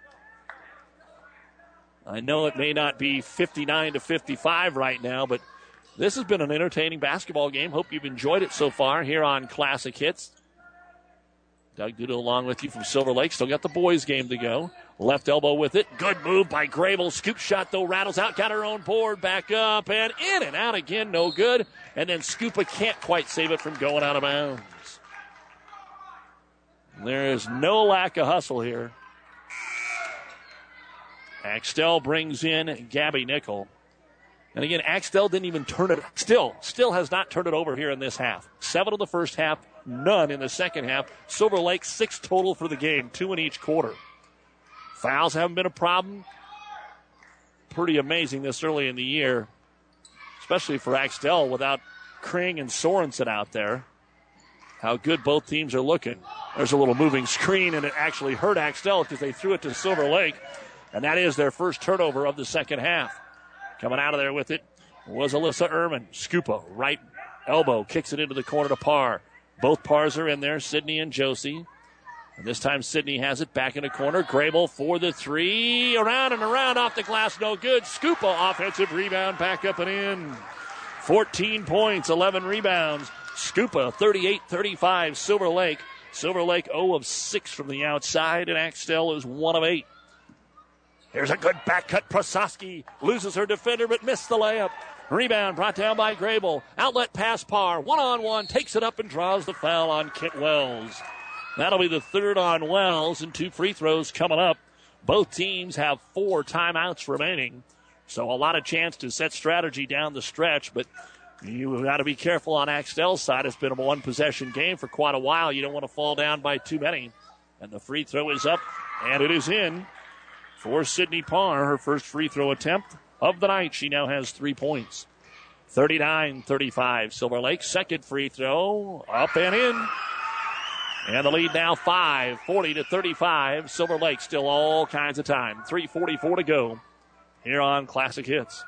B: I know it may not be fifty-nine to fifty-five right now, but this has been an entertaining basketball game. Hope you've enjoyed it so far here on Classic Hits. Doug Duda along with you from Silver Lake. Still got the boys game to go. Left elbow with it. Good move by Grable. Scoop shot, though, rattles out. Got her own board. Back up and in and out again. No good. And then Scupa can't quite save it from going out of bounds. There is no lack of hustle here. Axtell brings in Gabby Nickel. And again, Axtell didn't even turn it. Still, still has not turned it over here in this half. Seven in the first half, none in the second half. Silver Lake, six total for the game, two in each quarter. Fouls haven't been a problem. Pretty amazing this early in the year, especially for Axtell without Kring and Sorensen out there. How good both teams are looking. There's a little moving screen, and it actually hurt Axtell because they threw it to Silver Lake. And that is their first turnover of the second half. Coming out of there with it was Alyssa Ehrman. Scupa, right elbow, kicks it into the corner to Parr. Both Parrs are in there, Sydney and Josie. And this time Sydney has it back in the corner. Grable for the three. Around and around off the glass, no good. Scupa, offensive rebound, back up and in. fourteen points, eleven rebounds. Scupa, thirty-eight thirty-five, Silver Lake. Silver Lake zero of six from the outside, and Axtell is one of eight. Here's a good back cut. Prososki loses her defender, but missed the layup. Rebound brought down by Grable. Outlet pass Parr. One-on-one. Takes it up and draws the foul on Kit Wells. That'll be the third on Wells, and two free throws coming up. Both teams have four timeouts remaining. So a lot of chance to set strategy down the stretch, but you got to be careful on Axtell's side. It's been a one-possession game for quite a while. You don't want to fall down by too many. And the free throw is up, and it is in. For Sydney Parr, her first free throw attempt of the night. She now has three points. thirty-nine thirty-five, Silver Lake. Second free throw, up and in. And the lead now five, forty to thirty-five. Silver Lake still all kinds of time. three forty-four to go here on Classic Hits.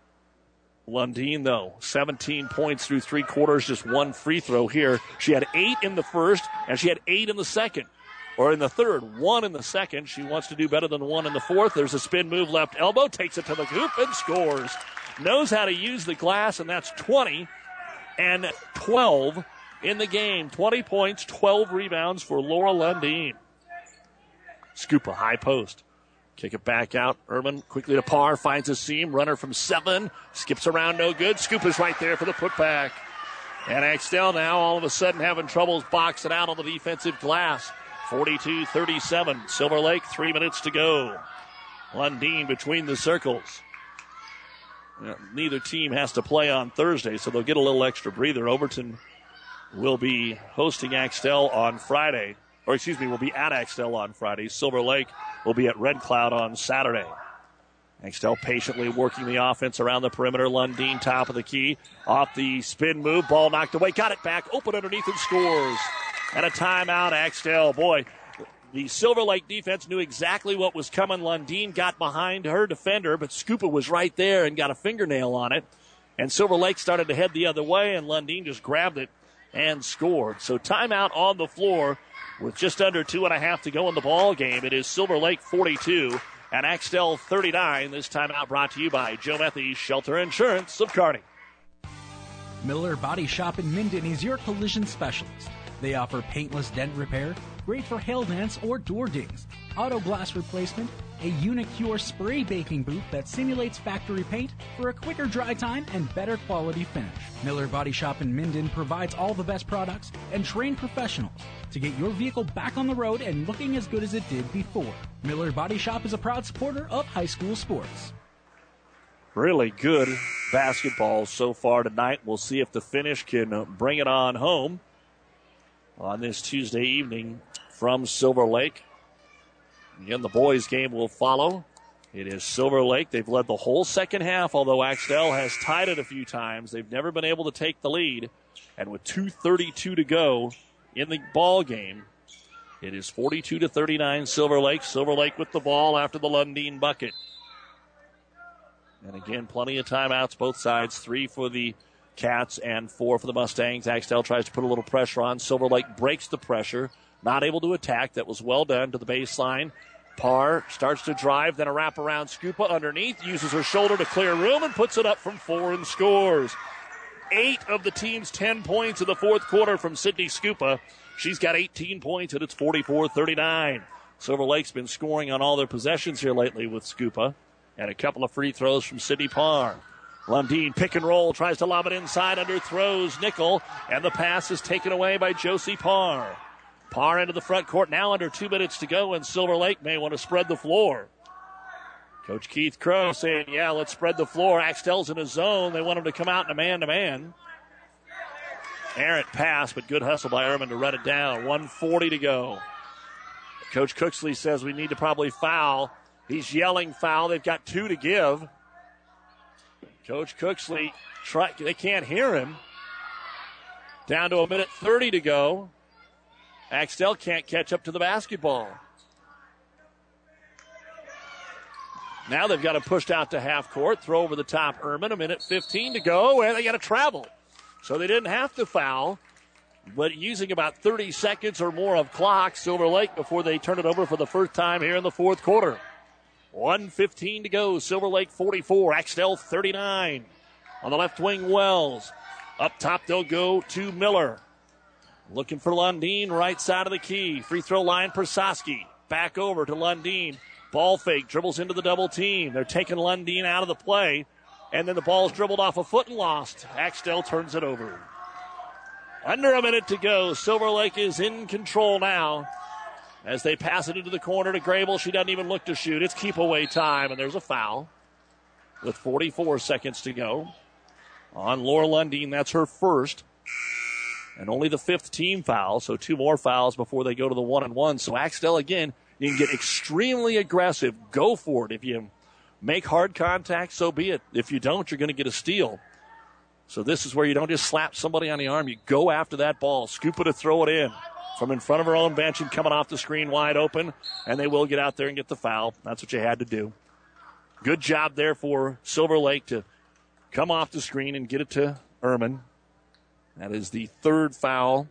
B: Lundin, though, seventeen points through three quarters, just one free throw here. She had eight in the first, and she had eight in the second. Or in the third, one in the second. She wants to do better than one in the fourth. There's a spin move, left elbow, takes it to the hoop and scores. Knows how to use the glass, and that's twenty and twelve in the game. twenty points, twelve rebounds for Laura Lundin. Scoop a high post. Kick it back out. Ehrman quickly to Parr, finds a seam. Runner from seven, skips around, no good. Scoop is right there for the putback. And Axtell now all of a sudden having troubles boxing out on the defensive glass. forty-two thirty-seven. Silver Lake, three minutes to go. Lundin between the circles. Well, neither team has to play on Thursday, so they'll get a little extra breather. Overton will be hosting Axtell on Friday. Or, excuse me, will be at Axtell on Friday. Silver Lake will be at Red Cloud on Saturday. Axtell patiently working the offense around the perimeter. Lundin top of the key. Off the spin move. Ball knocked away. Got it back. Open underneath and scores. And a timeout, Axtell. Boy, the Silver Lake defense knew exactly what was coming. Lundin got behind her defender, but Scupa was right there and got a fingernail on it. And Silver Lake started to head the other way, and Lundin just grabbed it and scored. So timeout on the floor with just under two and a half to go in the ball game. It is Silver Lake forty-two and Axtell thirty-nine. This timeout brought to you by Joe Methy's Shelter Insurance of Kearney.
F: Miller Body Shop in Minden is your collision specialist. They offer paintless dent repair, great for hail dents or door dings. auto glass replacement, a Unicure spray baking booth that simulates factory paint for a quicker dry time and better quality finish. Miller Body Shop in Minden provides all the best products and trained professionals to get your vehicle back on the road and looking as good as it did before. Miller Body Shop is a proud supporter of high school sports.
B: Really good basketball so far tonight. We'll see if the finish can bring it on home on this Tuesday evening from Silver Lake. Again, the boys' game will follow. It is Silver Lake. They've led the whole second half, although Axtell has tied it a few times. They've never been able to take the lead. And with two thirty-two to go in the ball game, it is forty-two to thirty-nine Silver Lake. Silver Lake with the ball after the Lundeen bucket. And again, plenty of timeouts, both sides. Three for the Cats and four for the Mustangs. Axtell tries to put a little pressure on. Silver Lake breaks the pressure. Not able to attack. That was well done to the baseline. Parr starts to drive, then a wraparound Scupa underneath. Uses her shoulder to clear room and puts it up from four and scores. Eight of the team's ten points in the fourth quarter from Sydney Scupa. She's got eighteen points, and it's forty-four thirty-nine. Silver Lake's been scoring on all their possessions here lately with Scupa. And a couple of free throws from Sydney Parr. Lundeen pick and roll, tries to lob it inside, under throws Nickel, and the pass is taken away by Josie Parr. Parr into the front court, now under two minutes to go, and Silver Lake may want to spread the floor. Coach Keith Crow saying, yeah, let's spread the floor. Axtell's in a zone. They want him to come out in a man-to-man. Errant pass, but good hustle by Ehrman to run it down. one forty to go. Coach Cooksley says we need to probably foul. He's yelling foul. They've got two to give. Coach Cooksley, try, they can't hear him. Down to a minute thirty to go. Axtell can't catch up to the basketball. Now they've got it pushed out to half court. Throw over the top Ehrman. A minute fifteen to go, and they got to travel. So they didn't have to foul, but using about thirty seconds or more of clock, Silver Lake, before they turn it over for the first time here in the fourth quarter. one fifteen to go. Silver Lake forty-four, Axtell thirty-nine. On the left wing, Wells. Up top, they'll go to Miller. Looking for Lundeen, right side of the key. Free throw line, Prasowski. Back over to Lundeen. Ball fake, dribbles into the double team. They're taking Lundeen out of the play. And then the ball's dribbled off a foot and lost. Axtell turns it over. Under a minute to go. Silver Lake is in control now. As they pass it into the corner to Grable, she doesn't even look to shoot. It's keep away time, and there's a foul with forty-four seconds to go. On Laura Lundeen, that's her first. And only the fifth team foul, so two more fouls before they go to the one and one. So Axtell, again, you can get extremely aggressive. Go for it. If you make hard contact, so be it. If you don't, you're going to get a steal. So this is where you don't just slap somebody on the arm. You go after that ball. Scoop it to throw it in. From in front of her own bench and coming off the screen wide open. And they will get out there and get the foul. That's what you had to do. Good job there for Silver Lake to come off the screen and get it to Ehrman. That is the third foul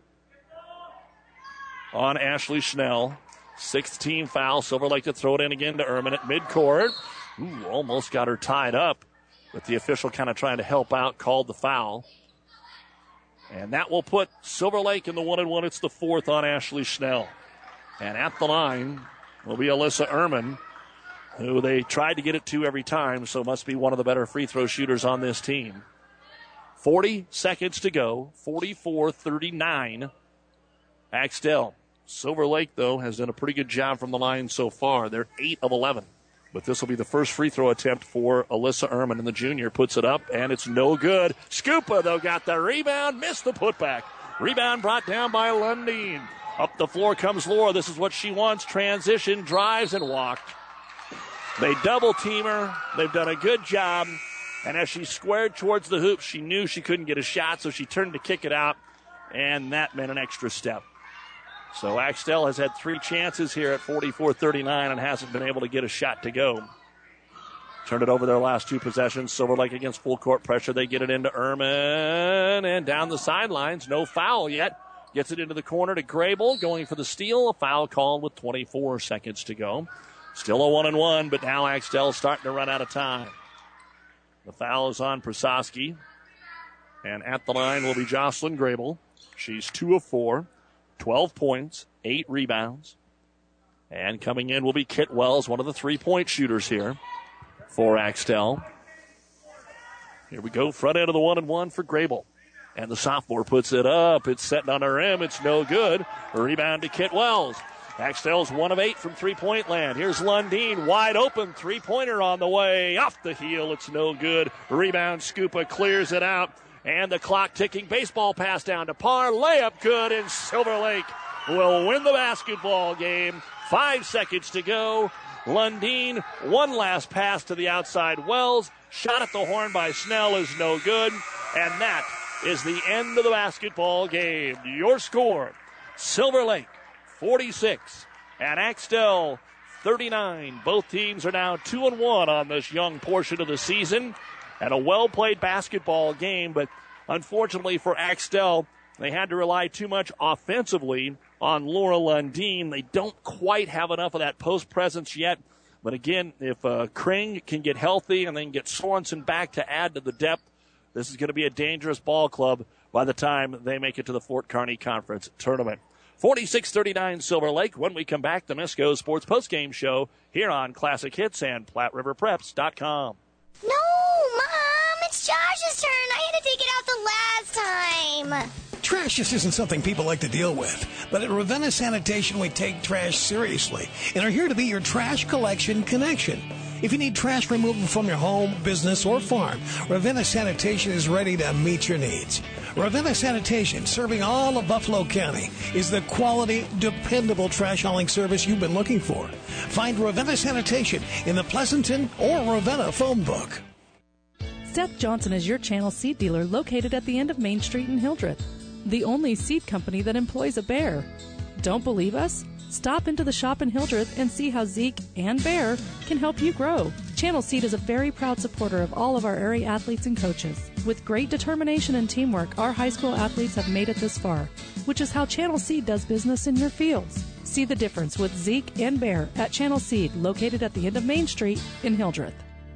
B: on Ashley Schnell. Sixth team foul. Silver Lake to throw it in again to Ehrman at midcourt. Ooh, almost got her tied up. But the official kind of trying to help out, called the foul. And that will put Silver Lake in the one and one. It's the fourth on Ashley Schnell. And at the line will be Alyssa Ehrman, who they tried to get it to every time, so must be one of the better free throw shooters on this team. forty seconds to go. forty-four thirty-nine. Axtell. Silver Lake, though, has done a pretty good job from the line so far. They're eight of eleven. But this will be the first free throw attempt for Alyssa Ehrman, and the junior puts it up, and it's no good. Scupa, though, got the rebound, missed the putback. Rebound brought down by Lundeen. Up the floor comes Laura. This is what she wants. Transition, drives, and walked. They double team her. They've done a good job. And as she squared towards the hoop, she knew she couldn't get a shot, so she turned to kick it out, and that meant an extra step. So Axtell has had three chances here at forty-four thirty-nine and hasn't been able to get a shot to go. Turned it over their last two possessions. Silver Lake against full court pressure. They get it into Ehrman and down the sidelines. No foul yet. Gets it into the corner to Grable, going for the steal. A foul called with twenty-four seconds to go. Still a one and one, but now Axtell starting to run out of time. The foul is on Prasowski. And at the line will be Jocelyn Grable. She's two of four. twelve points, eight rebounds. And coming in will be Kit Wells, one of the three-point shooters here for Axtell. Here we go, front end of the one and one for Grable. And the sophomore puts it up. It's setting on the rim. It's no good. Rebound to Kit Wells. Axtell's one of eight from three-point land. Here's Lundeen, wide open, three-pointer on the way. Off the heel, it's no good. Rebound, Scupa clears it out. And the clock ticking. Baseball pass down to Parr. Layup good, and Silver Lake will win the basketball game. Five seconds to go. Lundeen, one last pass to the outside Wells. Shot at the horn by Snell is no good. And that is the end of the basketball game. Your score, Silver Lake forty-six and Axtell thirty-nine. Both teams are now two and one on this young portion of the season. And a well-played basketball game, but unfortunately for Axtell, they had to rely too much offensively on Laura Lundeen. They don't quite have enough of that post presence yet. But again, if uh, Kring can get healthy and then get Sorensen back to add to the depth, this is going to be a dangerous ball club by the time they make it to the Fort Kearney Conference Tournament. forty-six thirty-nine Silver Lake. When we come back, the Misco Sports Postgame Show here on Classic Hits and Platte River Preps dot com.
U: No, Mom, it's Josh's turn. I had to take it out the last time.
V: Trash just isn't something people like to deal with. But at Ravenna Sanitation, we take trash seriously and are here to be your trash collection connection. If you need trash removal from your home, business, or farm, Ravenna Sanitation is ready to meet your needs. Ravenna Sanitation, serving all of Buffalo County, is the quality, dependable trash hauling service you've been looking for. Find Ravenna Sanitation in the Pleasanton or Ravenna phone book.
C: Seth Johnson is your Channel Seed dealer located at the end of Main Street in Hildreth. The only seed company that employs a bear. Don't believe us? Stop into the shop in Hildreth and see how Zeke and Bear can help you grow. Channel Seed is a very proud supporter of all of our area athletes and coaches. With great determination and teamwork, our high school athletes have made it this far, which is how Channel Seed does business in your fields. See the difference with Zeke and Bear at Channel Seed, located at the end of Main Street in Hildreth.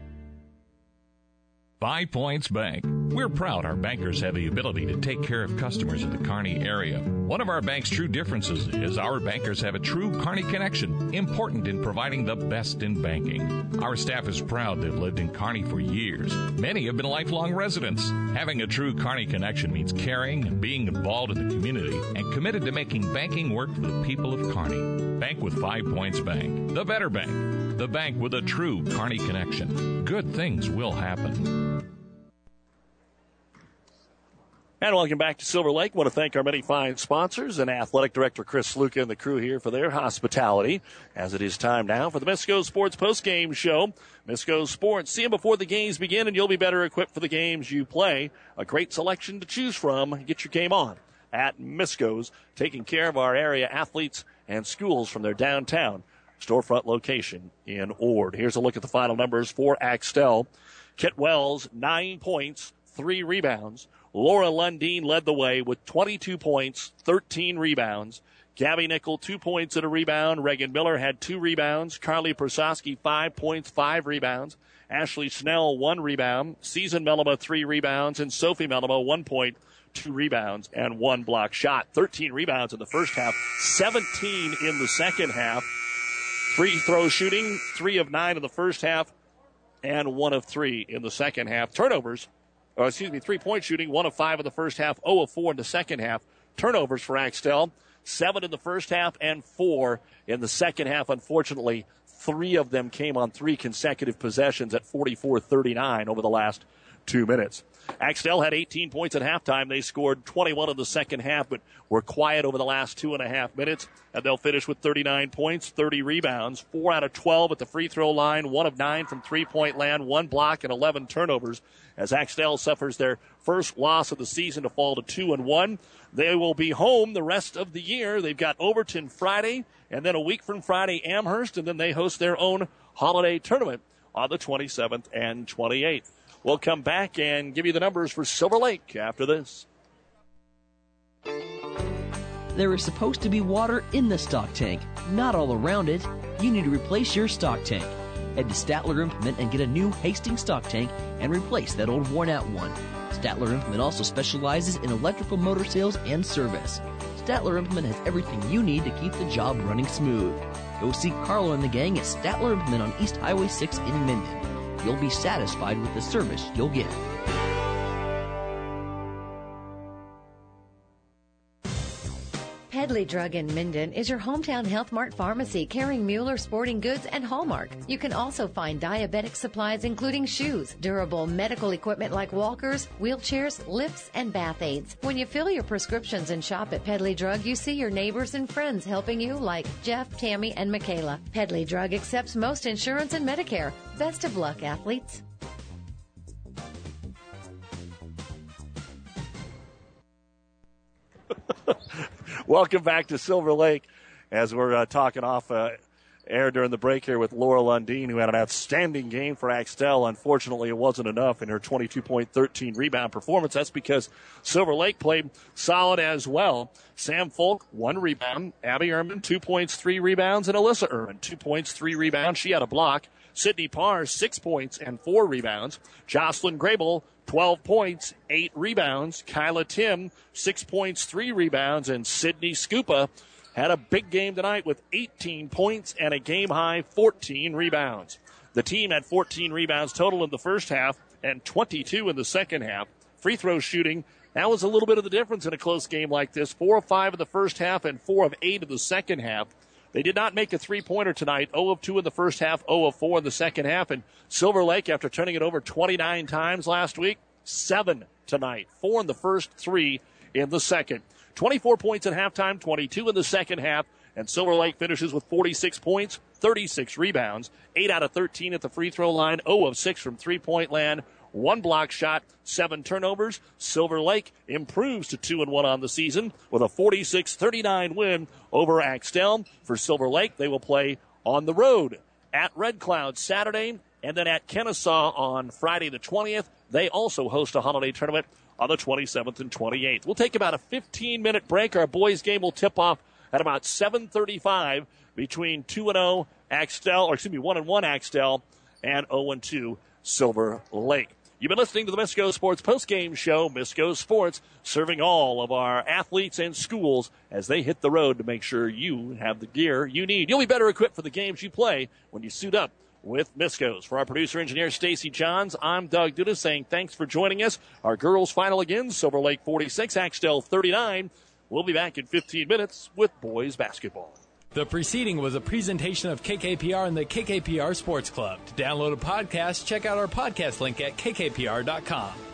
W: Five Points Bank. We're proud our bankers have the ability to take care of customers in the Kearney area. One of our bank's true differences is our bankers have a true Kearney connection, important in providing the best in banking. Our staff is proud they've lived in Kearney for years. Many have been lifelong residents. Having a true Kearney connection means caring and being involved in the community and committed to making banking work for the people of Kearney. Bank with Five Points Bank. The better bank. The bank with a true Kearney connection. Good things will happen.
B: And welcome back to Silver Lake. I want to thank our many fine sponsors and Athletic Director Chris Luca and the crew here for their hospitality. As it is time now for the Misco Sports Postgame Show. Misco Sports, see them before the games begin, and you'll be better equipped for the games you play. A great selection to choose from. Get your game on at Misco's, taking care of our area athletes and schools from their downtown storefront location in Ord. Here's a look at the final numbers for Axtell. Kit Wells, nine points, three rebounds. Laura Lundeen led the way with twenty-two points, thirteen rebounds. Gabby Nickel, two points and a rebound. Reagan Miller had two rebounds. Carly Prososki, five points, five rebounds. Ashley Snell, one rebound. Season Melima, three rebounds. And Sophie Melima, one point, two rebounds, and one block shot. thirteen rebounds in the first half, seventeen in the second half. Free throw shooting, three of nine in the first half, and one of three in the second half. Turnovers. Or excuse me, three-point shooting, one of five in the first half, zero of four in the second half. Turnovers for Axtell, seven in the first half and four in the second half. Unfortunately, three of them came on three consecutive possessions at forty-four thirty-nine over the last two minutes. Axtell had eighteen points at halftime. They scored twenty-one in the second half, but were quiet over the last two and a half minutes. And they'll finish with thirty-nine points, thirty rebounds, four out of twelve at the free throw line, one of nine from three-point land, one block, and eleven turnovers. As Axtell suffers their first loss of the season to fall to two and one. They will be home the rest of the year. They've got Overton Friday, and then a week from Friday, Amherst, and then they host their own holiday tournament on the twenty-seventh and twenty-eighth. We'll come back and give you the numbers for Silver Lake after this.
K: There is supposed to be water in the stock tank, not all around it. You need to replace your stock tank. Head to Statler Implement and get a new Hastings stock tank and replace that old worn-out one. Statler Implement also specializes in electrical motor sales and service. Statler Implement has everything you need to keep the job running smooth. Go see Carlo and the gang at Statler Implement on East Highway six in Minden. You'll be satisfied with the service you'll get.
G: Pedley Drug in Minden is your hometown Health Mart pharmacy carrying Mueller Sporting Goods and Hallmark. You can also find diabetic supplies including shoes, durable medical equipment like walkers, wheelchairs, lifts, and bath aids. When you fill your prescriptions and shop at Pedley Drug, you see your neighbors and friends helping you like Jeff, Tammy, and Michaela. Pedley Drug accepts most insurance and Medicare. Best of luck, athletes.
B: Welcome back to Silver Lake as we're uh, talking off uh, air during the break here with Laura Lundeen, who had an outstanding game for Axtell. Unfortunately, it wasn't enough in her twenty-two point, thirteen rebound performance. That's because Silver Lake played solid as well. Sam Folk, one rebound. Abby Ehrman, two points, three rebounds. And Alyssa Ehrman, two points, three rebounds. She had a block. Sydney Parr, six points and four rebounds. Jocelyn Grable, twelve points, eight rebounds. Kyla Tim, six points, three rebounds. And Sydney Scupa had a big game tonight with eighteen points and a game-high fourteen rebounds. The team had fourteen rebounds total in the first half and twenty-two in the second half. Free throw shooting, that was a little bit of the difference in a close game like this. Four of five in the first half and four of eight in the second half. They did not make a three-pointer tonight. zero of two in the first half, zero of four in the second half. And Silver Lake, after turning it over twenty-nine times last week, seven tonight. Four in the first, three in the second. twenty-four points at halftime, twenty-two in the second half. And Silver Lake finishes with forty-six points, thirty-six rebounds, eight out of thirteen at the free throw line, zero of six from three-point land, one block shot, seven turnovers. Silver Lake improves to two and one on the season with a forty-six thirty-nine win over Axtell. For Silver Lake, they will play on the road at Red Cloud Saturday and then at Kennesaw on Friday the twentieth. They also host a holiday tournament on the twenty-seventh and twenty-eighth. We'll take about a fifteen-minute break. Our boys' game will tip off at about seven thirty-five between two and oh Axtell, or excuse me, one and one Axtell and oh and two Silver Lake. You've been listening to the Misco Sports postgame show. Misco Sports serving all of our athletes and schools as they hit the road to make sure you have the gear you need. You'll be better equipped for the games you play when you suit up with Misco's. For our producer engineer Stacy Johns, I'm Doug Duda saying thanks for joining us. Our girls final again, Silver Lake forty-six, Axtell thirty-nine. We'll be back in fifteen minutes with boys basketball.
A: The preceding was a presentation of K K P R and the K K P R Sports Club. To download a podcast, check out our podcast link at k k p r dot com.